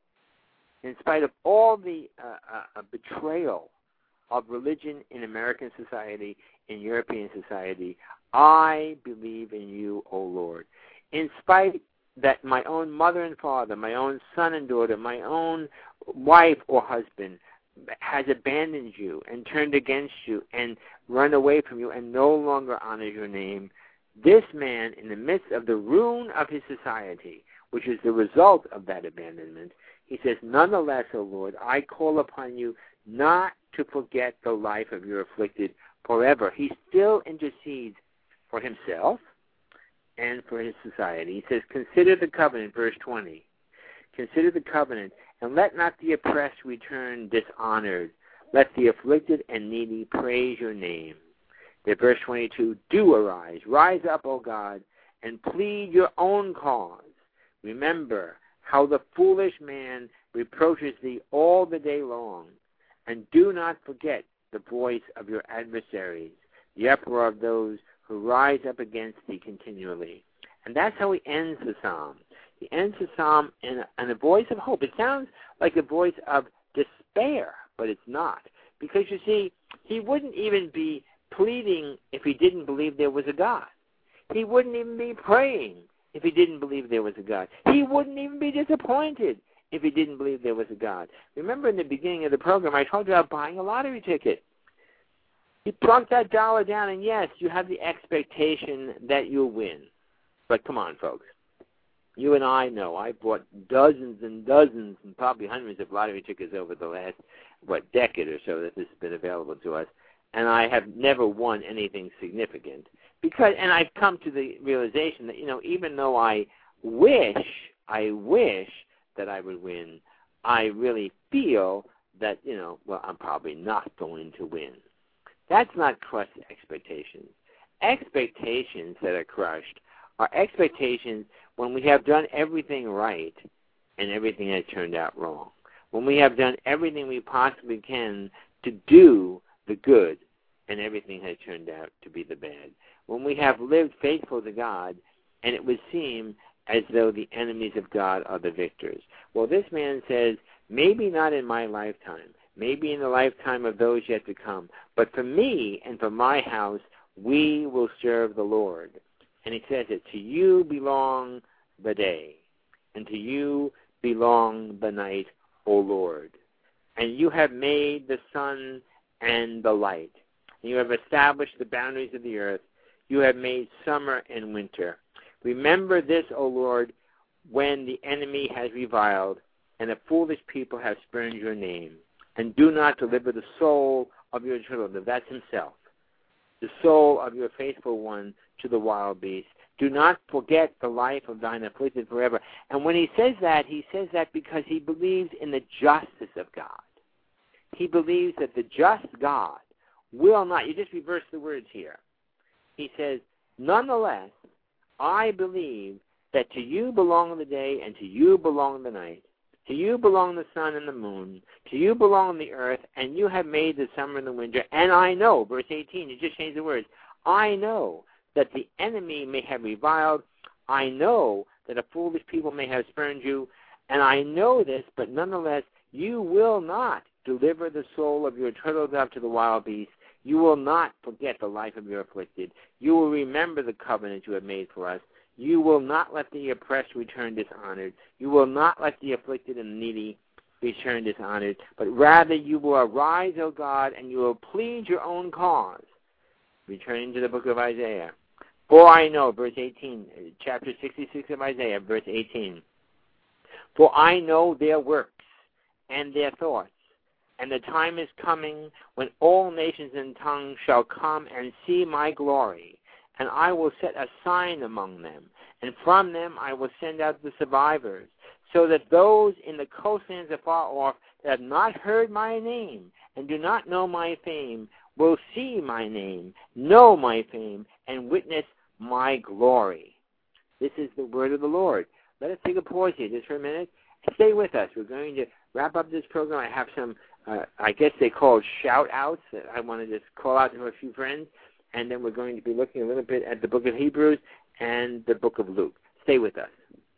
in spite of all the betrayal of religion in American society, in European society, I believe in you, O Lord. In spite that my own mother and father, my own son and daughter, my own wife or husband has abandoned you and turned against you and run away from you and no longer honors your name, this man, in the midst of the ruin of his society, which is the result of that abandonment, he says, nonetheless, O Lord, I call upon you not to forget the life of your afflicted forever. He still intercedes for himself and for his society. He says, consider the covenant, verse 20. Consider the covenant, and let not the oppressed return dishonored. Let the afflicted and needy praise your name. Then verse 22, do arise. Rise up, O God, and plead your own cause. Remember how the foolish man reproaches thee all the day long, and do not forget the voice of your adversaries, the uproar of those who rise up against thee continually. And that's how he ends the psalm. He ends the psalm in a voice of hope. It sounds like a voice of despair, but it's not. Because, you see, he wouldn't even be pleading if he didn't believe there was a God. He wouldn't even be praying if he didn't believe there was a God. He wouldn't even be disappointed if he didn't believe there was a God. Remember in the beginning of the program, I told you about buying a lottery ticket. You plunk that dollar down, and yes, you have the expectation that you'll win. But come on, folks. You and I know I bought dozens and dozens and probably hundreds of lottery tickets over the last, decade or so that this has been available to us, and I have never won anything significant. And I've come to the realization that, even though I wish that I would win, I really feel that, I'm probably not going to win. That's not crushed expectations. Expectations that are crushed are expectations when we have done everything right and everything has turned out wrong. When we have done everything we possibly can to do the good and everything has turned out to be the bad. When we have lived faithful to God and it would seem as though the enemies of God are the victors. Well, this man says, maybe not in my lifetime, maybe in the lifetime of those yet to come, but for me and for my house, we will serve the Lord. And he says that to you belong the day, and to you belong the night, O Lord. And you have made the sun and the light. And you have established the boundaries of the earth. You have made summer and winter. Remember this, O Lord, when the enemy has reviled, and the foolish people have spurned your name. And do not deliver the soul of your children. That's himself. the soul of your faithful one to the wild beasts. Do not forget the life of thine afflicted forever. And when he says that because he believes in the justice of God. He believes that the just God will not, you just reverse the words here. He says, nonetheless, I believe that to you belong the day and to you belong the night. To you belong the sun and the moon. To you belong the earth, and you have made the summer and the winter. And I know, verse 18, you just changed the words. I know that the enemy may have reviled. I know that a foolish people may have spurned you. And I know this, but nonetheless, you will not deliver the soul of your turtle dove to the wild beasts. You will not forget the life of your afflicted. You will remember the covenant you have made for us. You will not let the oppressed return dishonored. You will not let the afflicted and the needy return dishonored. But rather you will arise, O God, and you will plead your own cause. Returning to the book of Isaiah. For I know, verse 18, chapter 66 of Isaiah, verse 18. For I know their works and their thoughts. And the time is coming when all nations and tongues shall come and see my glory. And I will set a sign among them. And from them I will send out the survivors, so that those in the coastlands afar off that have not heard my name and do not know my fame will see my name, know my fame, and witness my glory. This is the word of the Lord. Let us take a pause here just for a minute. Stay with us. We're going to wrap up this program. I have some, I guess they call it shout-outs that I want to just call out to a few friends. And then we're going to be looking a little bit at the book of Hebrews and the book of Luke. Stay with us.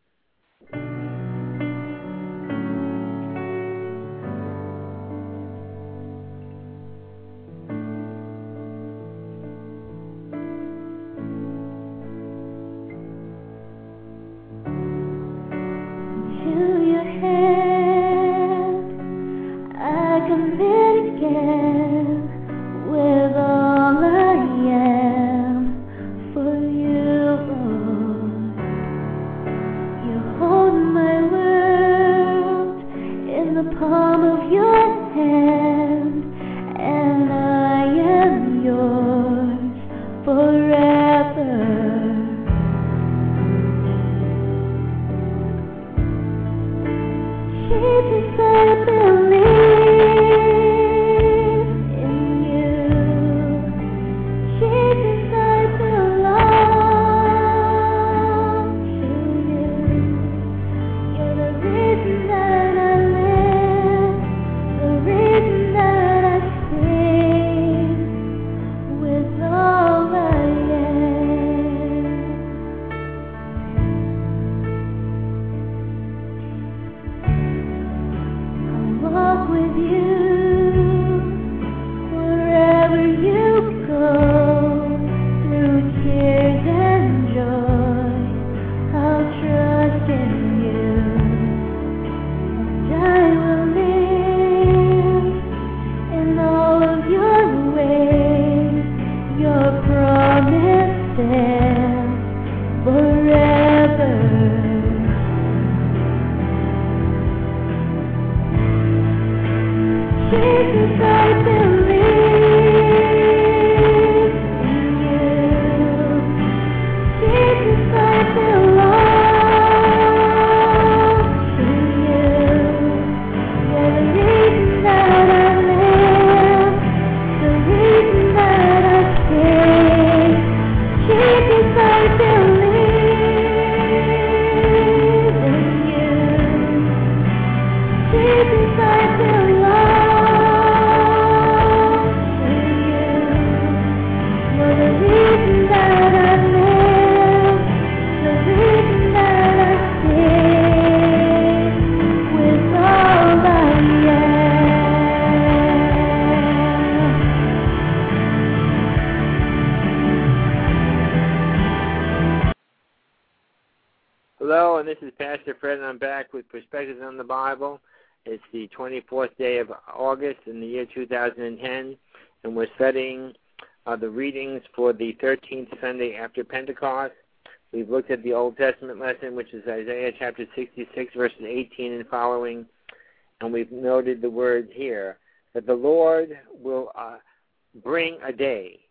Hello, and this is Pastor Fred, and I'm back with Perspectives on the Bible. It's the 24th day of August in the year 2010, and we're studying the readings for the 13th Sunday after Pentecost. We've looked at the Old Testament lesson, which is Isaiah chapter 66, verses 18 and following, and we've noted the words here, that the Lord will bring a day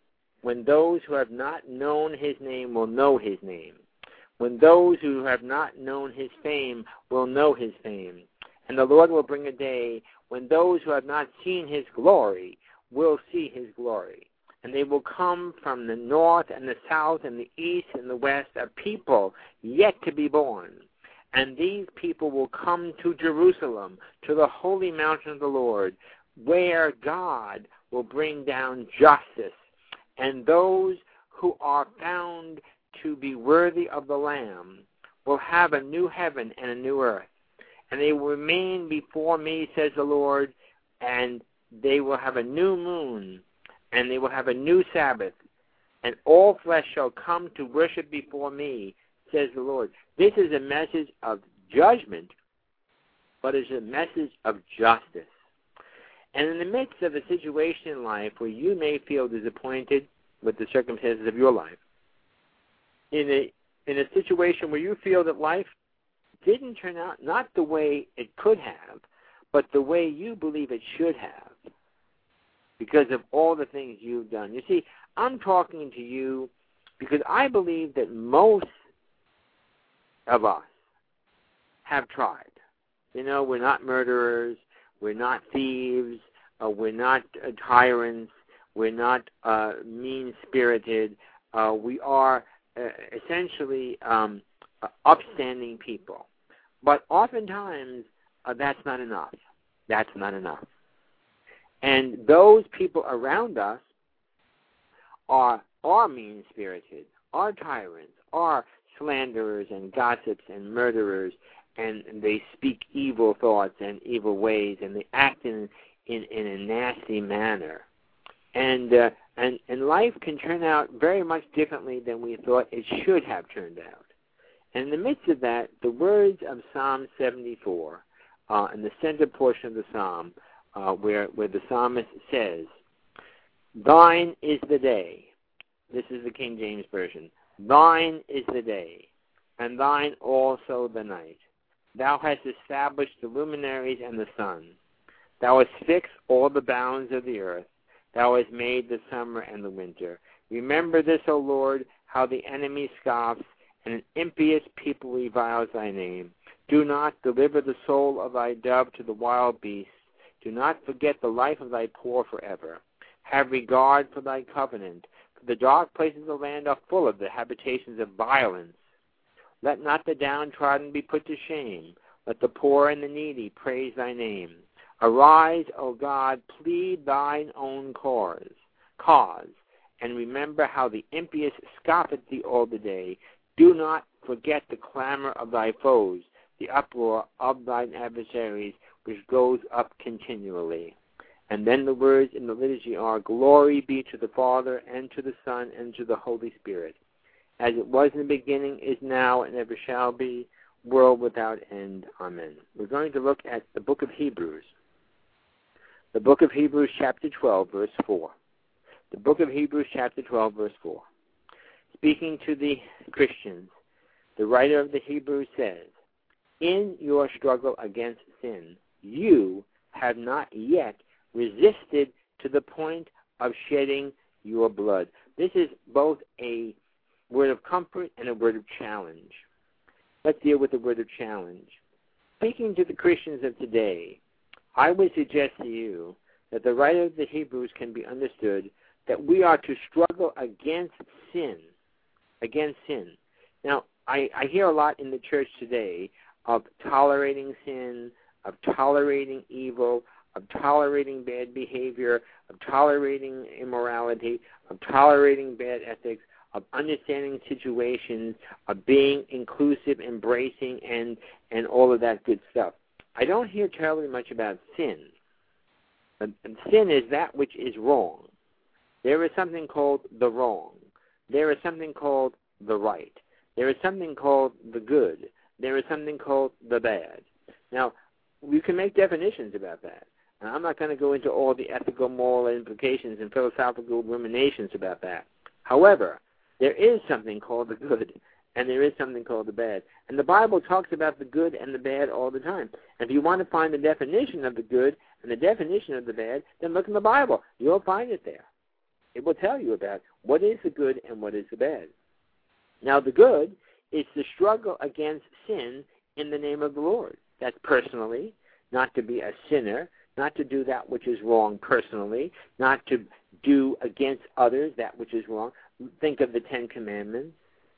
when those who have not known his name will know his name, when those who have not known his fame will know his fame. And the Lord will bring a day when those who have not seen his glory will see his glory. And they will come from the north and the south and the east and the west, a people yet to be born. And these people will come to Jerusalem, to the holy mountain of the Lord, where God will bring down justice. And those who are found to be worthy of the Lamb will have a new heaven and a new earth. And they will remain before me, says the Lord, and they will have a new moon, and they will have a new Sabbath, and all flesh shall come to worship before me, says the Lord. This is a message of judgment, but it's a message of justice. And in the midst of a situation in life where you may feel disappointed with the circumstances of your life, in a situation where you feel that life didn't turn out not the way it could have, but the way you believe it should have, because of all the things you've done. You see, I'm talking to you because I believe that most of us have tried. You know, we're not murderers, we're not thieves, we're not tyrants, we're not mean-spirited. We are essentially upstanding people. But oftentimes, that's not enough. That's not enough. And those people around us are mean-spirited, are tyrants, are slanderers and gossips and murderers, and they speak evil thoughts and evil ways, and they act in a nasty manner. And life can turn out very much differently than we thought it should have turned out. And in the midst of that, the words of Psalm 74, in the center portion of the psalm, where the psalmist says, "Thine is the day." This is the King James Version. "Thine is the day, and thine also the night. Thou hast established the luminaries and the sun. Thou hast fixed all the bounds of the earth. Thou hast made the summer and the winter. Remember this, O Lord, how the enemy scoffs, and an impious people reviles thy name. Do not deliver the soul of thy dove to the wild beasts. Do not forget the life of thy poor forever. Have regard for thy covenant, for the dark places of the land are full of the habitations of violence. Let not the downtrodden be put to shame. Let the poor and the needy praise thy name. Arise, O God, plead thine own cause, and remember how the impious scoff at thee all the day. Do not forget the clamor of thy foes, the uproar of thine adversaries, which goes up continually." And then the words in the liturgy are, "Glory be to the Father, and to the Son, and to the Holy Spirit, as it was in the beginning, is now, and ever shall be, world without end. Amen." We're going to look at the book of Hebrews. The book of Hebrews, chapter 12, verse 4. The book of Hebrews, chapter 12, verse 4. Speaking to the Christians, the writer of the Hebrews says, "In your struggle against sin, you have not yet resisted to the point of shedding your blood." This is both a word of comfort and a word of challenge. Let's deal with the word of challenge. Speaking to the Christians of today, I would suggest to you that the writer of the Hebrews can be understood that we are to struggle against sin. Against sin. Now, I hear a lot in the church today of tolerating sin, of tolerating evil, of tolerating bad behavior, of tolerating immorality, of tolerating bad ethics, of understanding situations, of being inclusive, embracing, and all of that good stuff. I don't hear terribly much about sin. And sin is that which is wrong. There is something called the wrong. There is something called the right. There is something called the good. There is something called the bad. Now, we can make definitions about that. And I'm not going to go into all the ethical, moral implications and philosophical ruminations about that. However, there is something called the good, and there is something called the bad. And the Bible talks about the good and the bad all the time. And if you want to find the definition of the good and the definition of the bad, then look in the Bible. You'll find it there. It will tell you about what is the good and what is the bad. Now, the good is the struggle against sin in the name of the Lord. That's personally, not to be a sinner, not to do that which is wrong personally, not to do against others that which is wrong. Think of the Ten Commandments.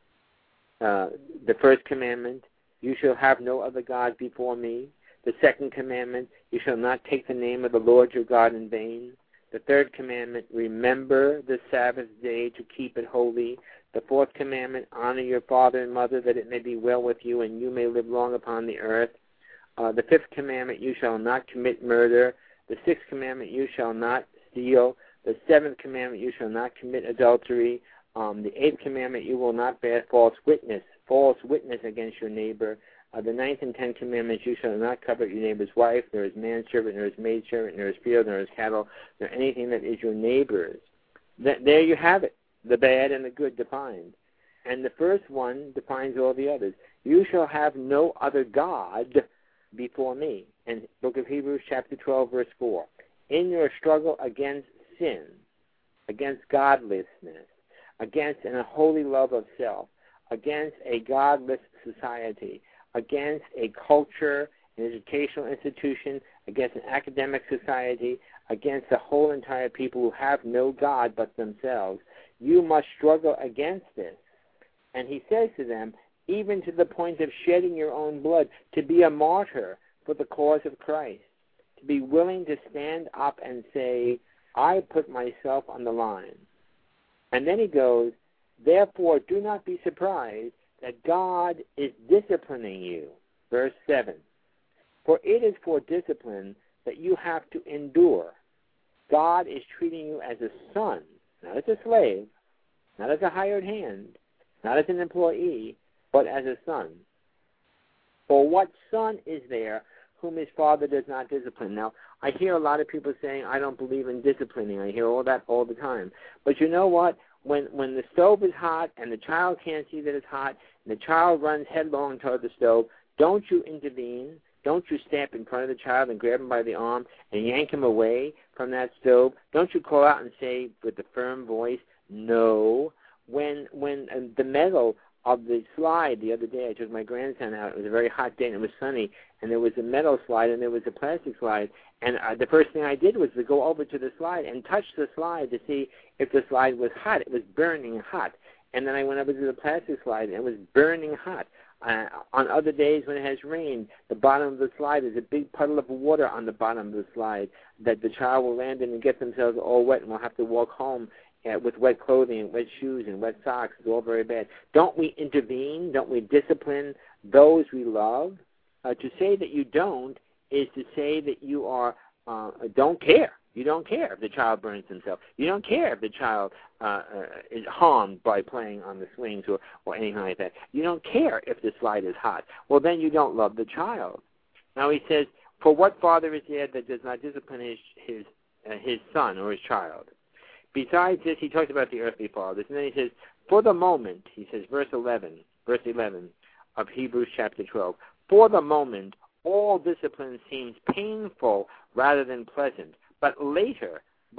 The first commandment, you shall have no other God before me. The second commandment, you shall not take the name of the Lord your God in vain. The third commandment, remember the Sabbath day to keep it holy. The fourth commandment, honor your father and mother that it may be well with you and you may live long upon the earth. The fifth commandment, you shall not commit murder. The sixth commandment, you shall not steal. The seventh commandment, you shall not commit adultery. The eighth commandment, you will not bear false witness against your neighbor. The ninth and tenth commandments, you shall not covet your neighbor's wife, nor his manservant, nor his maidservant, nor his field, nor his cattle, nor anything that is your neighbor's. There you have it, the bad and the good defined. And the first one defines all the others. You shall have no other God before me. In the book of Hebrews chapter 12, verse 4. In your struggle against sin, against godlessness, against an unholy love of self, against a godless society, against a culture, an educational institution, against an academic society, against the whole entire people who have no God but themselves. You must struggle against this. And he says to them, even to the point of shedding your own blood, to be a martyr for the cause of Christ, to be willing to stand up and say, I put myself on the line. And then he goes, therefore do not be surprised that God is disciplining you. Verse 7. For it is for discipline that you have to endure. God is treating you as a son, not as a slave, not as a hired hand, not as an employee, but as a son. For what son is there whom his father does not discipline? Now, I hear a lot of people saying, I don't believe in disciplining. I hear all that all the time. But you know what? When the stove is hot and the child can't see that it's hot and the child runs headlong toward the stove, don't you intervene. Don't you step in front of the child and grab him by the arm and yank him away from that stove. Don't you call out and say with a firm voice, no. When the metal of the slide the other day, I took my grandson out. It was a very hot day and it was sunny, and there was a metal slide and there was a plastic slide. And the first thing I did was to go over to the slide and touch the slide to see if the slide was hot. It was burning hot. And then I went over to the plastic slide and it was burning hot. On other days when it has rained, the bottom of the slide is a big puddle of water on the bottom of the slide that the child will land in and get themselves all wet and will have to walk home with wet clothing and wet shoes and wet socks. It's all very bad. Don't we intervene? Don't we discipline those we love? To say that you don't is to say that you are don't care. You don't care if the child burns himself. You don't care if the child is harmed by playing on the swings or anything like that. You don't care if the slide is hot. Well, then you don't love the child. Now he says, for what father is there that does not discipline his son or his child? Besides this, he talks about the earthly fathers. And then he says, for the moment, he says, verse 11 of Hebrews chapter 12, for the moment, all discipline seems painful rather than pleasant. But later,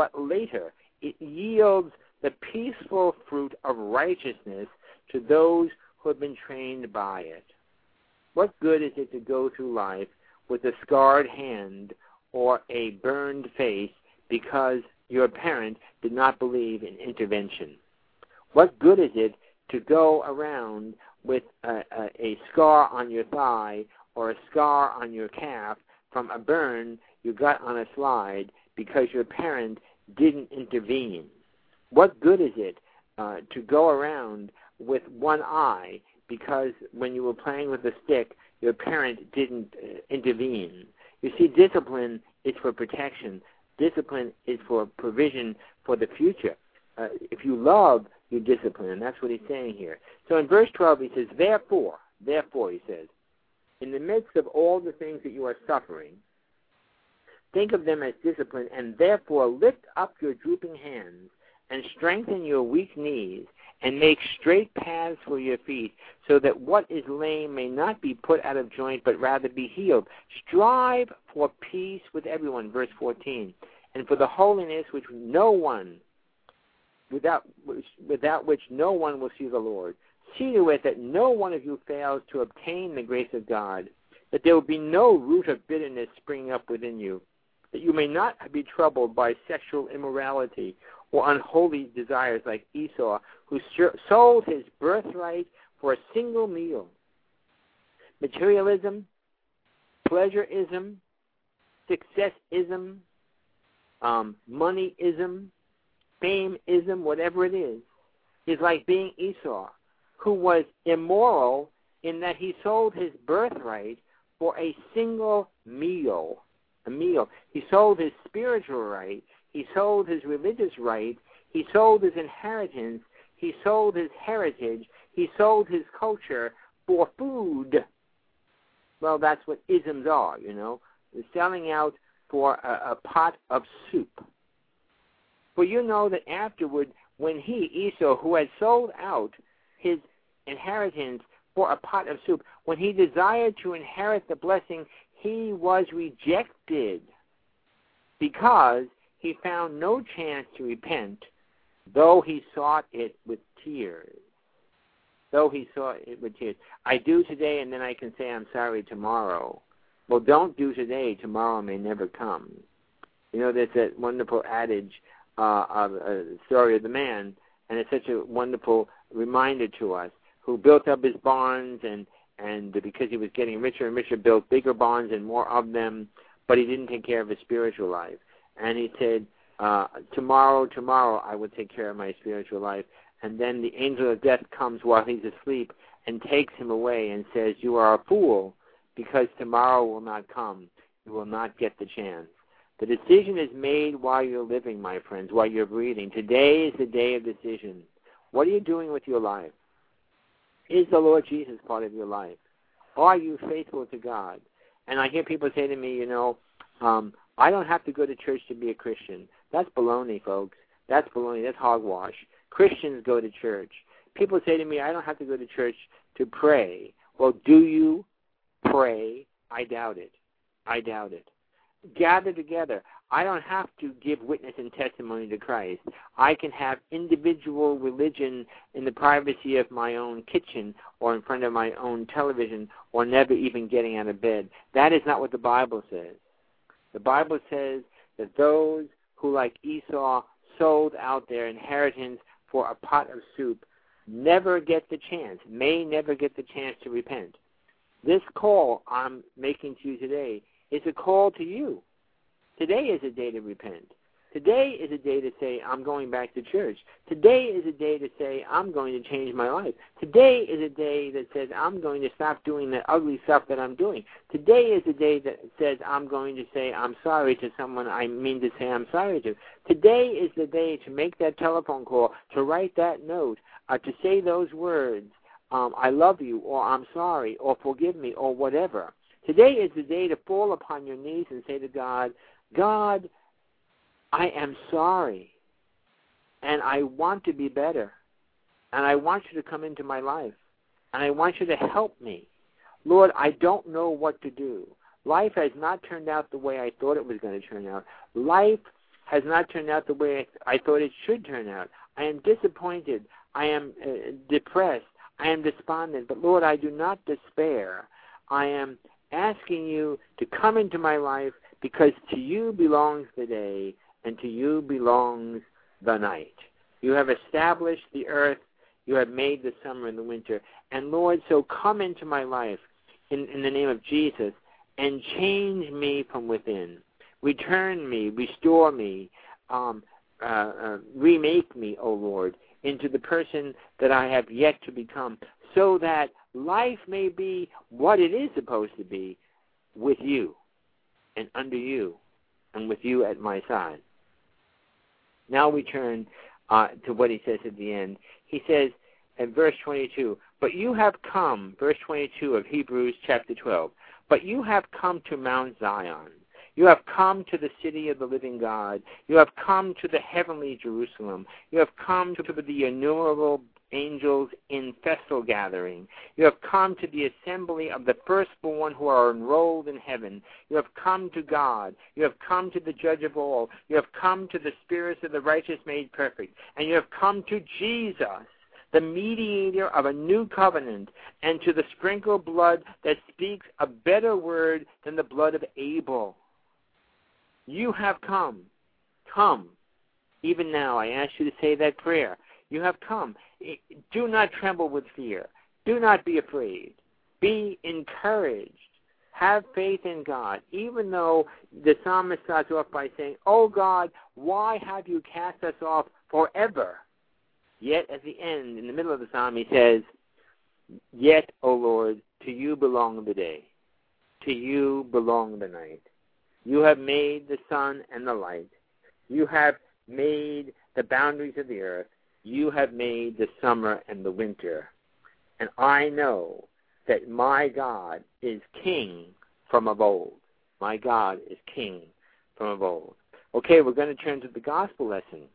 it yields the peaceful fruit of righteousness to those who have been trained by it. What good is it to go through life with a scarred hand or a burned face because your parent did not believe in intervention? What good is it to go around with a scar on your thigh or a scar on your calf from a burn you got on a slide because your parent didn't intervene? What good is it to go around with one eye because when you were playing with a stick, your parent didn't intervene? You see, discipline is for protection. Discipline is for provision for the future. If you love, you discipline, and that's what he's saying here. So in verse 12 he says, therefore, he says, in the midst of all the things that you are suffering, think of them as discipline, and therefore lift up your drooping hands and strengthen your weak knees and make straight paths for your feet, so that what is lame may not be put out of joint, but rather be healed. Strive for peace with everyone, verse 14, and for the holiness which no one without which no one will see the Lord. See to it that no one of you fails to obtain the grace of God, that there will be no root of bitterness springing up within you, that you may not be troubled by sexual immorality or unholy desires like Esau, who sold his birthright for a single meal. Materialism, pleasureism, successism, moneyism, fameism, whatever it is like being Esau, who was immoral in that he sold his birthright for a single meal. A meal. He sold his spiritual right. He sold his religious right. He sold his inheritance. He sold his heritage. He sold his culture for food. Well, that's what isms are, selling out for a pot of soup. For you know that afterward, when he, Esau, who had sold out his inheritance for a pot of soup, when he desired to inherit the blessing, he was rejected because he found no chance to repent, though he sought it with tears. I do today, and then I can say I'm sorry tomorrow. Well, don't do today. Tomorrow may never come. There's that wonderful adage of the story of the man, and it's such a wonderful reminder to us, who built up his barns and because he was getting richer and richer, built bigger barns and more of them, but he didn't take care of his spiritual life. And he said, tomorrow I will take care of my spiritual life. And then the angel of death comes while he's asleep and takes him away and says, you are a fool, because tomorrow will not come. You will not get the chance. The decision is made while you're living, my friends, while you're breathing. Today is the day of decision. What are you doing with your life? Is the Lord Jesus part of your life? Are you faithful to God? And I hear people say to me, I don't have to go to church to be a Christian. That's baloney, folks. That's baloney. That's hogwash. Christians go to church. People say to me, I don't have to go to church to pray. Well, do you pray? I doubt it. Gather together. I don't have to give witness and testimony to Christ. I can have individual religion in the privacy of my own kitchen or in front of my own television or never even getting out of bed. That is not what the Bible says. The Bible says that those who, like Esau, sold out their inheritance for a pot of soup never get the chance, may never get the chance to repent. This call I'm making to you today is a call to you. Today is a day to repent. Today is a day to say, I'm going back to church. Today is a day to say, I'm going to change my life. Today is a day that says, I'm going to stop doing the ugly stuff that I'm doing. Today is a day that says, I'm going to say, I'm sorry to someone I mean to say I'm sorry to. Today is the day to make that telephone call, to write that note, to say those words, I love you, or I'm sorry, or forgive me, or whatever. Today is the day to fall upon your knees and say to God, God, I am sorry, and I want to be better, and I want you to come into my life, and I want you to help me. Lord, I don't know what to do. Life has not turned out the way I thought it was going to turn out. Life has not turned out the way I thought it should turn out. I am disappointed. I am depressed. I am despondent. But, Lord, I do not despair. I am asking you to come into my life, because to you belongs the day, and to you belongs the night. You have established the earth. You have made the summer and the winter. And, Lord, so come into my life in the name of Jesus and change me from within. Return me, restore me, remake me, O Lord, into the person that I have yet to become, so that life may be what it is supposed to be, with you and under you and with you at my side. Now we turn to what he says at the end. He says in verse 22, but you have come, verse 22 of Hebrews chapter 12, but you have come to Mount Zion. You have come to the city of the living God. You have come to the heavenly Jerusalem. You have come to the innumerable angels in festal gathering. You have come to the assembly of the firstborn who are enrolled in heaven. You have come to God. You have come to the judge of all. You have come to the spirits of the righteous made perfect. And you have come to Jesus, the mediator of a new covenant, and to the sprinkled blood that speaks a better word than the blood of Abel. You have come. Come. Even now, I ask you to say that prayer. You have come. Do not tremble with fear. Do not be afraid. Be encouraged. Have faith in God. Even though the psalmist starts off by saying, "Oh God, why have you cast us off forever?" Yet at the end, in the middle of the psalm, he says, "Yet, O Lord, to you belong the day. To you belong the night. You have made the sun and the light. You have made the boundaries of the earth. You have made the summer and the winter. And I know that my God is king from of old." My God is king from of old. Okay, we're going to turn to the gospel lesson.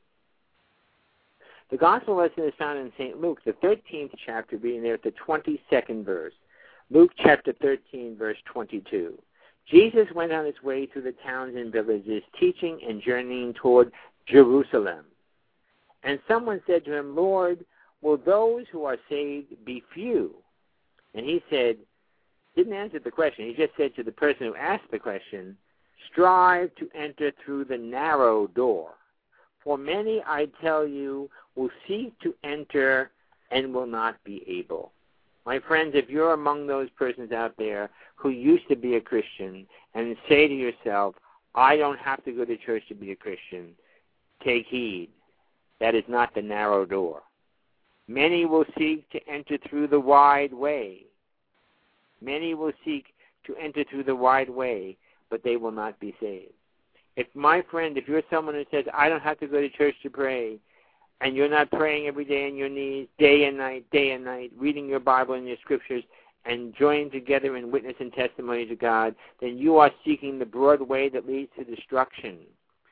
The gospel lesson is found in St. Luke, the 13th chapter, being there at the 22nd verse. Luke chapter 13, verse 22. Jesus went on his way through the towns and villages, teaching and journeying toward Jerusalem. And someone said to him, "Lord, will those who are saved be few?" And he said, didn't answer the question. He just said to the person who asked the question, "Strive to enter through the narrow door. For many, I tell you, will seek to enter and will not be able." My friends, if you're among those persons out there who used to be a Christian and say to yourself, "I don't have to go to church to be a Christian," take heed. That is not the narrow door. Many will seek to enter through the wide way. Many will seek to enter through the wide way, but they will not be saved. If you're someone who says, "I don't have to go to church to pray," and you're not praying every day on your knees, day and night, reading your Bible and your scriptures, and joining together in witness and testimony to God, then you are seeking the broad way that leads to destruction.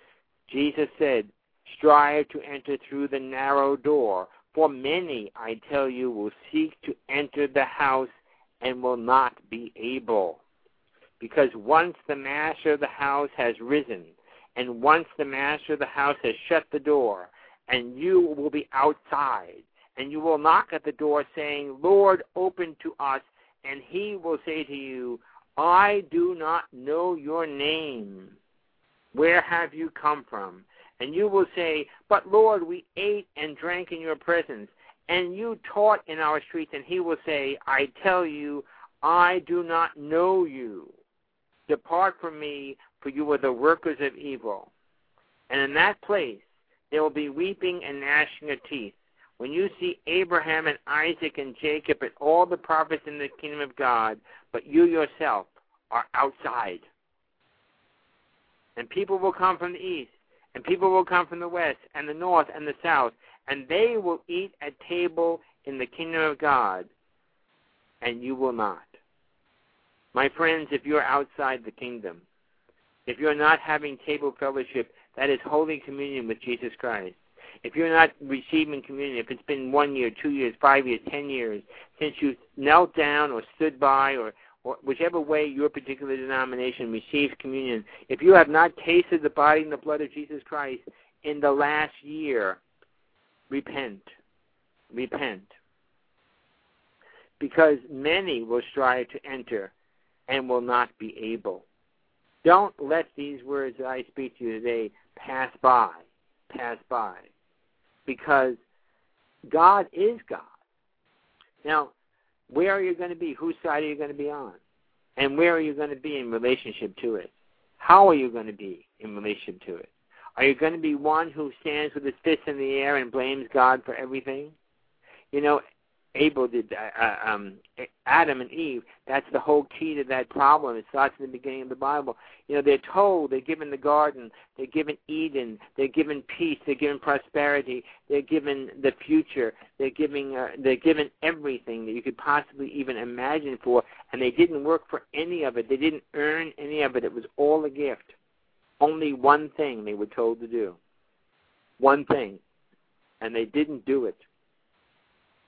Jesus said, "Strive to enter through the narrow door, for many, I tell you, will seek to enter the house and will not be able. Because once the master of the house has risen, and once the master of the house has shut the door, and you will be outside, and you will knock at the door saying, 'Lord, open to us,' and he will say to you, 'I do not know your name. Where have you come from?' And you will say, 'But Lord, we ate and drank in your presence, and you taught in our streets.' And he will say, 'I tell you, I do not know you. Depart from me, for you are the workers of evil.' And in that place there will be weeping and gnashing of teeth, when you see Abraham and Isaac and Jacob and all the prophets in the kingdom of God, but you yourself are outside. And people will come from the east, and people will come from the west and the north and the south, and they will eat at table in the kingdom of God, and you will not." My friends, if you're outside the kingdom, if you're not having table fellowship, that is Holy Communion with Jesus Christ, if you're not receiving communion, if it's been 1 year, 2 years, 5 years, 10 years since you knelt down or stood by or whichever way your particular denomination receives communion, if you have not tasted the body and the blood of Jesus Christ in the last year, repent. Repent. Because many will strive to enter and will not be able. Don't let these words that I speak to you today pass by. Because God is God. Now, where are you going to be? Whose side are you going to be on? And where are you going to be in relationship to it? How are you going to be in relationship to it? Are you going to be one who stands with his fist in the air and blames God for everything? You know, Adam and Eve, that's the whole key to that problem. It starts in the beginning of the Bible. You know, they're told, they're given the garden, they're given Eden, they're given peace, they're given prosperity, they're given the future, they're given everything that you could possibly even imagine for, and they didn't work for any of it. They didn't earn any of it. It was all a gift. Only one thing they were told to do. One thing. And they didn't do it.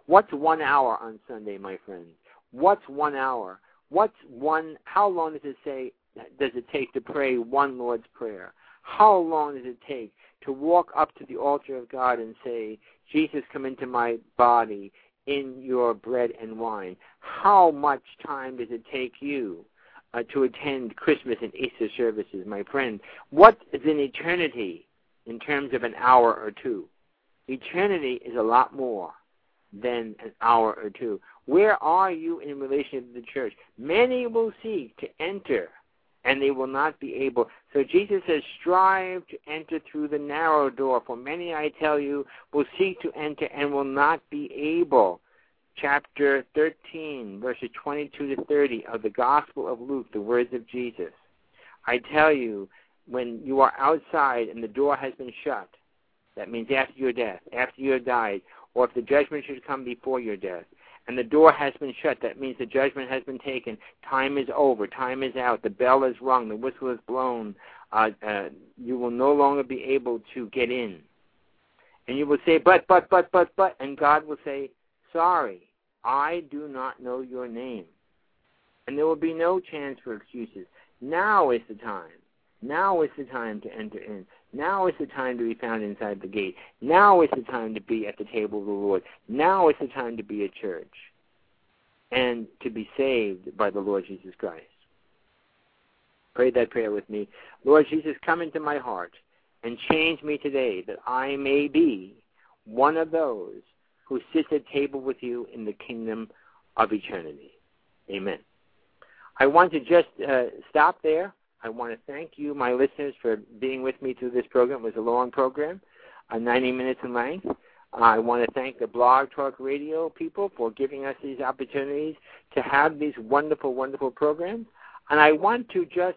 What's 1 hour on Sunday, my friends? What's 1 hour? How long does it take to pray one Lord's Prayer? How long does it take to walk up to the altar of God and say, Jesus, come into my body in your bread and wine? How much time does it take you to attend Christmas and Easter services, my friend? What is an eternity in terms of an hour or two? Eternity is a lot more than an hour or two. Where are you in relation to the church? Many will seek to enter, and they will not be able. So Jesus says, strive to enter through the narrow door, for many, I tell you, will seek to enter and will not be able. Chapter 13, verses 22 to 30 of the Gospel of Luke, the words of Jesus. I tell you, when you are outside and the door has been shut, that means after your death, after you have died, or if the judgment should come before your death, and the door has been shut, that means the judgment has been taken. Time is over. Time is out. The bell is rung. The whistle is blown. You will no longer be able to get in. And you will say, but, and God will say, sorry, I do not know your name. And there will be no chance for excuses. Now is the time. Now is the time to enter in. Now is the time to be found inside the gate. Now is the time to be at the table of the Lord. Now is the time to be at church and to be saved by the Lord Jesus Christ. Pray that prayer with me. Lord Jesus, come into my heart and change me today that I may be one of those who sits at table with you in the kingdom of eternity. Amen. I want to just stop there. I want to thank you, my listeners, for being with me through this program. It was a long program, 90 minutes in length. I want to thank the Blog Talk Radio people for giving us these opportunities to have these wonderful, wonderful programs. And I want to just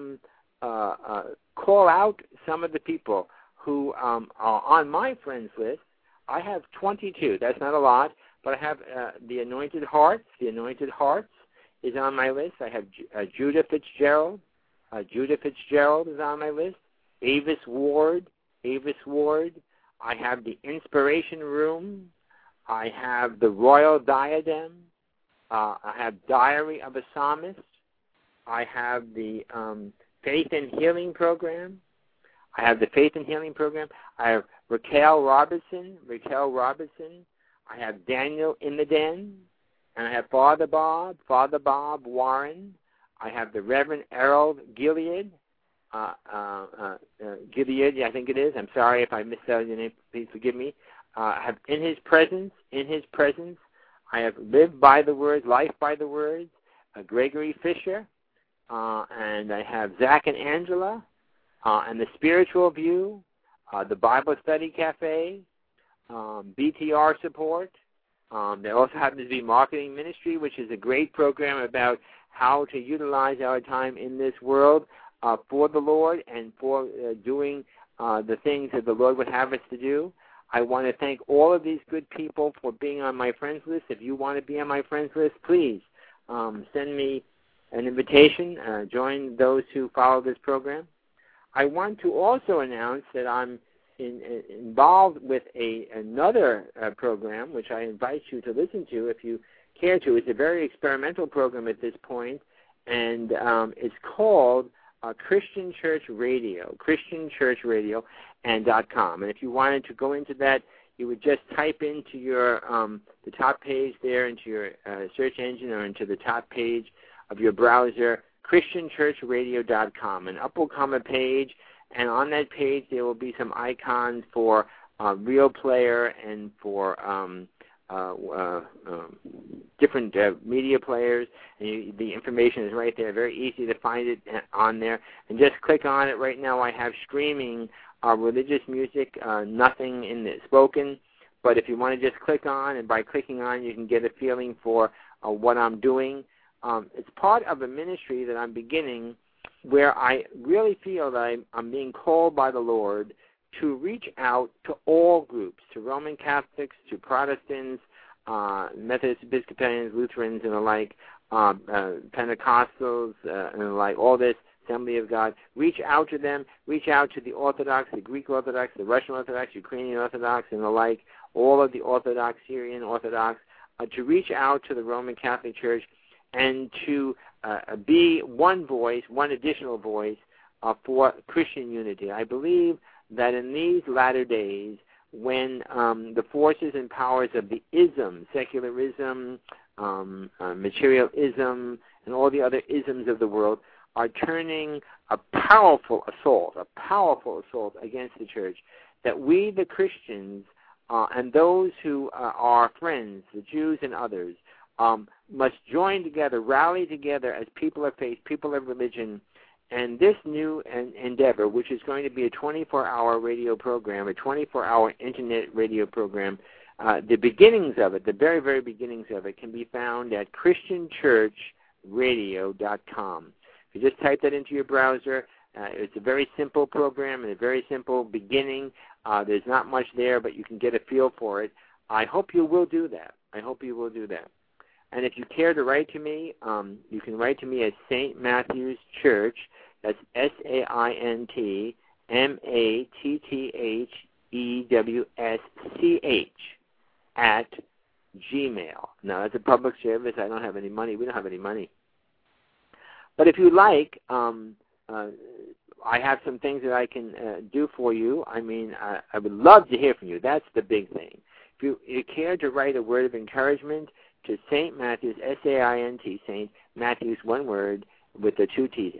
call out some of the people who are on my friends list. I have 22. That's not a lot, but I have the Anointed Hearts. The Anointed Hearts is on my list. I have Judah Fitzgerald. Judah Fitzgerald is on my list. Avis Ward. I have the Inspiration Room. I have the Royal Diadem. I have Diary of a Psalmist. I have the Faith and Healing Program. I have Raquel Robertson. I have Daniel in the Den. And I have Father Bob Warren. I have the Reverend Errol Gilead. Gilead, I think it is. I'm sorry if I misspelled your name. Please forgive me. I have In His Presence. I have Live by the Word, Life by the Word. Gregory Fisher. And I have Zach and Angela. And the Spiritual View. The Bible Study Cafe. BTR Support. There also happens to be Marketing Ministry, which is a great program about how to utilize our time in this world for the Lord and for doing the things that the Lord would have us to do. I want to thank all of these good people for being on my friends list. If you want to be on my friends list, please send me an invitation. Join those who follow this program. I want to also announce that I'm involved with another program, which I invite you to listen to if you care to. It's a very experimental program at this point, and it's called Christian Church Radio, and .com. And if you wanted to go into that, you would just type into your the top page there, into your search engine or into the top page of your browser, ChristianChurchRadio.com. And up will come a page, and on that page there will be some icons for Real Player and for different media players, and the information is right there. Very easy to find it on there. And just click on it. Right now I have streaming religious music, nothing in the spoken, but if you want to just click on, and by clicking on you can get a feeling for what I'm doing. It's part of a ministry that I'm beginning where I really feel that I'm being called by the Lord to reach out to all groups, to Roman Catholics, to Protestants, Methodists, Episcopalians, Lutherans, and the like, Pentecostals, and the like, all this, Assembly of God. Reach out to them, reach out to the Orthodox, the Greek Orthodox, the Russian Orthodox, Ukrainian Orthodox, and the like, all of the Orthodox, Syrian Orthodox, to reach out to the Roman Catholic Church and to be one voice, one additional voice for Christian unity. I believe that in these latter days, when the forces and powers of the ism, secularism, materialism, and all the other isms of the world are turning a powerful assault against the church, that we, the Christians, and those who are friends, the Jews and others, must join together, rally together as people of faith, people of religion, and this new endeavor, which is going to be a 24-hour radio program, a 24-hour internet radio program, the beginnings of it, the very, very beginnings of it, can be found at ChristianChurchRadio.com. If you just type that into your browser, it's a very simple program and a very simple beginning. There's not much there, but you can get a feel for it. I hope you will do that. And if you care to write to me, you can write to me at St. Matthew's Church. That's SaintMatthewschEWSCH at Gmail. Now, that's a public service. I don't have any money. We don't have any money. But if you like, I have some things that I can do for you. I mean, I would love to hear from you. That's the big thing. If you care to write a word of encouragement to St. Matthew's, SAINT, St. Matthew's, one word, with the two T's,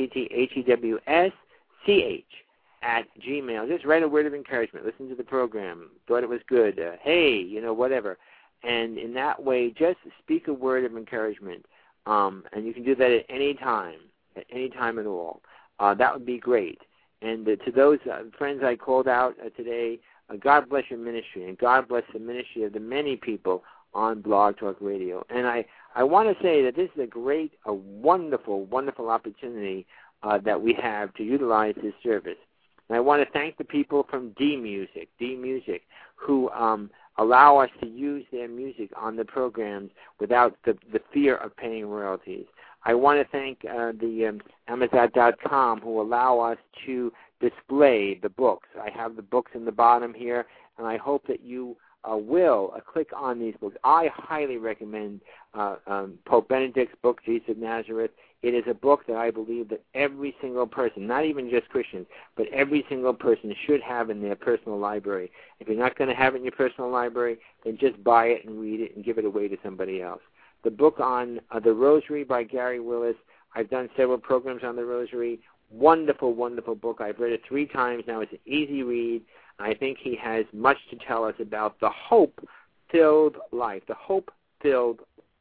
MATTHEWSCH at Gmail. Just write a word of encouragement. Listen to the program. Thought it was good. Hey, whatever. And in that way, just speak a word of encouragement. And you can do that at any time at all. That would be great. And to those friends I called out today, God bless your ministry, and God bless the ministry of the many people on Blog Talk Radio. And I want to say that this is a wonderful, wonderful opportunity that we have to utilize this service. And I want to thank the people from D Music, who allow us to use their music on the programs without the fear of paying royalties. I want to thank the Amazon.com, who allow us to display the books. I have the books in the bottom here, and I hope that you will click on these books. I highly recommend Pope Benedict's book, Jesus of Nazareth. It is a book that I believe that every single person, not even just Christians, but every single person should have in their personal library. If you're not going to have it in your personal library, then just buy it and read it and give it away to somebody else. The book on the Rosary by Gary Willis, I've done several programs on the Rosary. Wonderful, wonderful book. I've read it 3 times now. It's an easy read. I think he has much to tell us about the hope-filled life, the hope-filled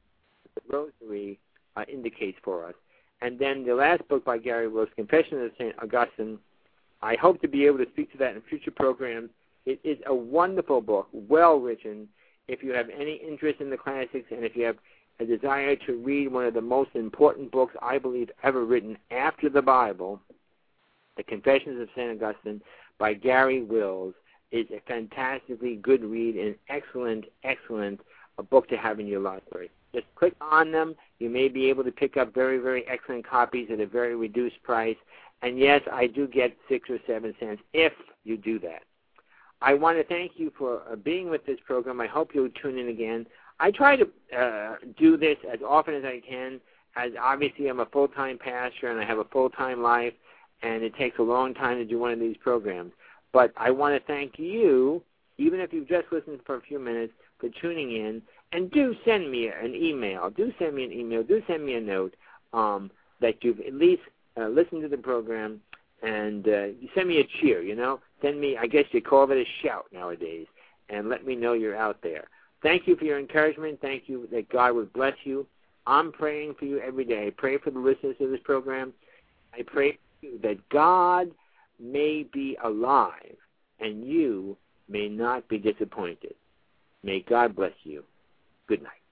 Rosary indicates for us. And then the last book by Gary Willis, Confession of St. Augustine, I hope to be able to speak to that in future programs. It is a wonderful book, well written. If you have any interest in the classics, and if you have a desire to read one of the most important books I believe ever written after the Bible, The Confessions of St. Augustine by Gary Wills, is a fantastically good read and excellent a book to have in your library. Just click on them. You may be able to pick up very, very excellent copies at a very reduced price. And yes, I do get 6 or 7 cents if you do that. I want to thank you for being with this program. I hope you'll tune in again. I try to do this as often as I can, as obviously I'm a full-time pastor and I have a full-time life, and it takes a long time to do one of these programs. But I want to thank you, even if you've just listened for a few minutes, for tuning in. And do send me an email. Do send me a note that you've at least listened to the program, and you send me a cheer, Send me, I guess you call it a shout nowadays, and let me know you're out there. Thank you for your encouragement. Thank you that God would bless you. I'm praying for you every day. I pray for the listeners of this program. I pray for you that God may be alive and you may not be disappointed. May God bless you. Good night.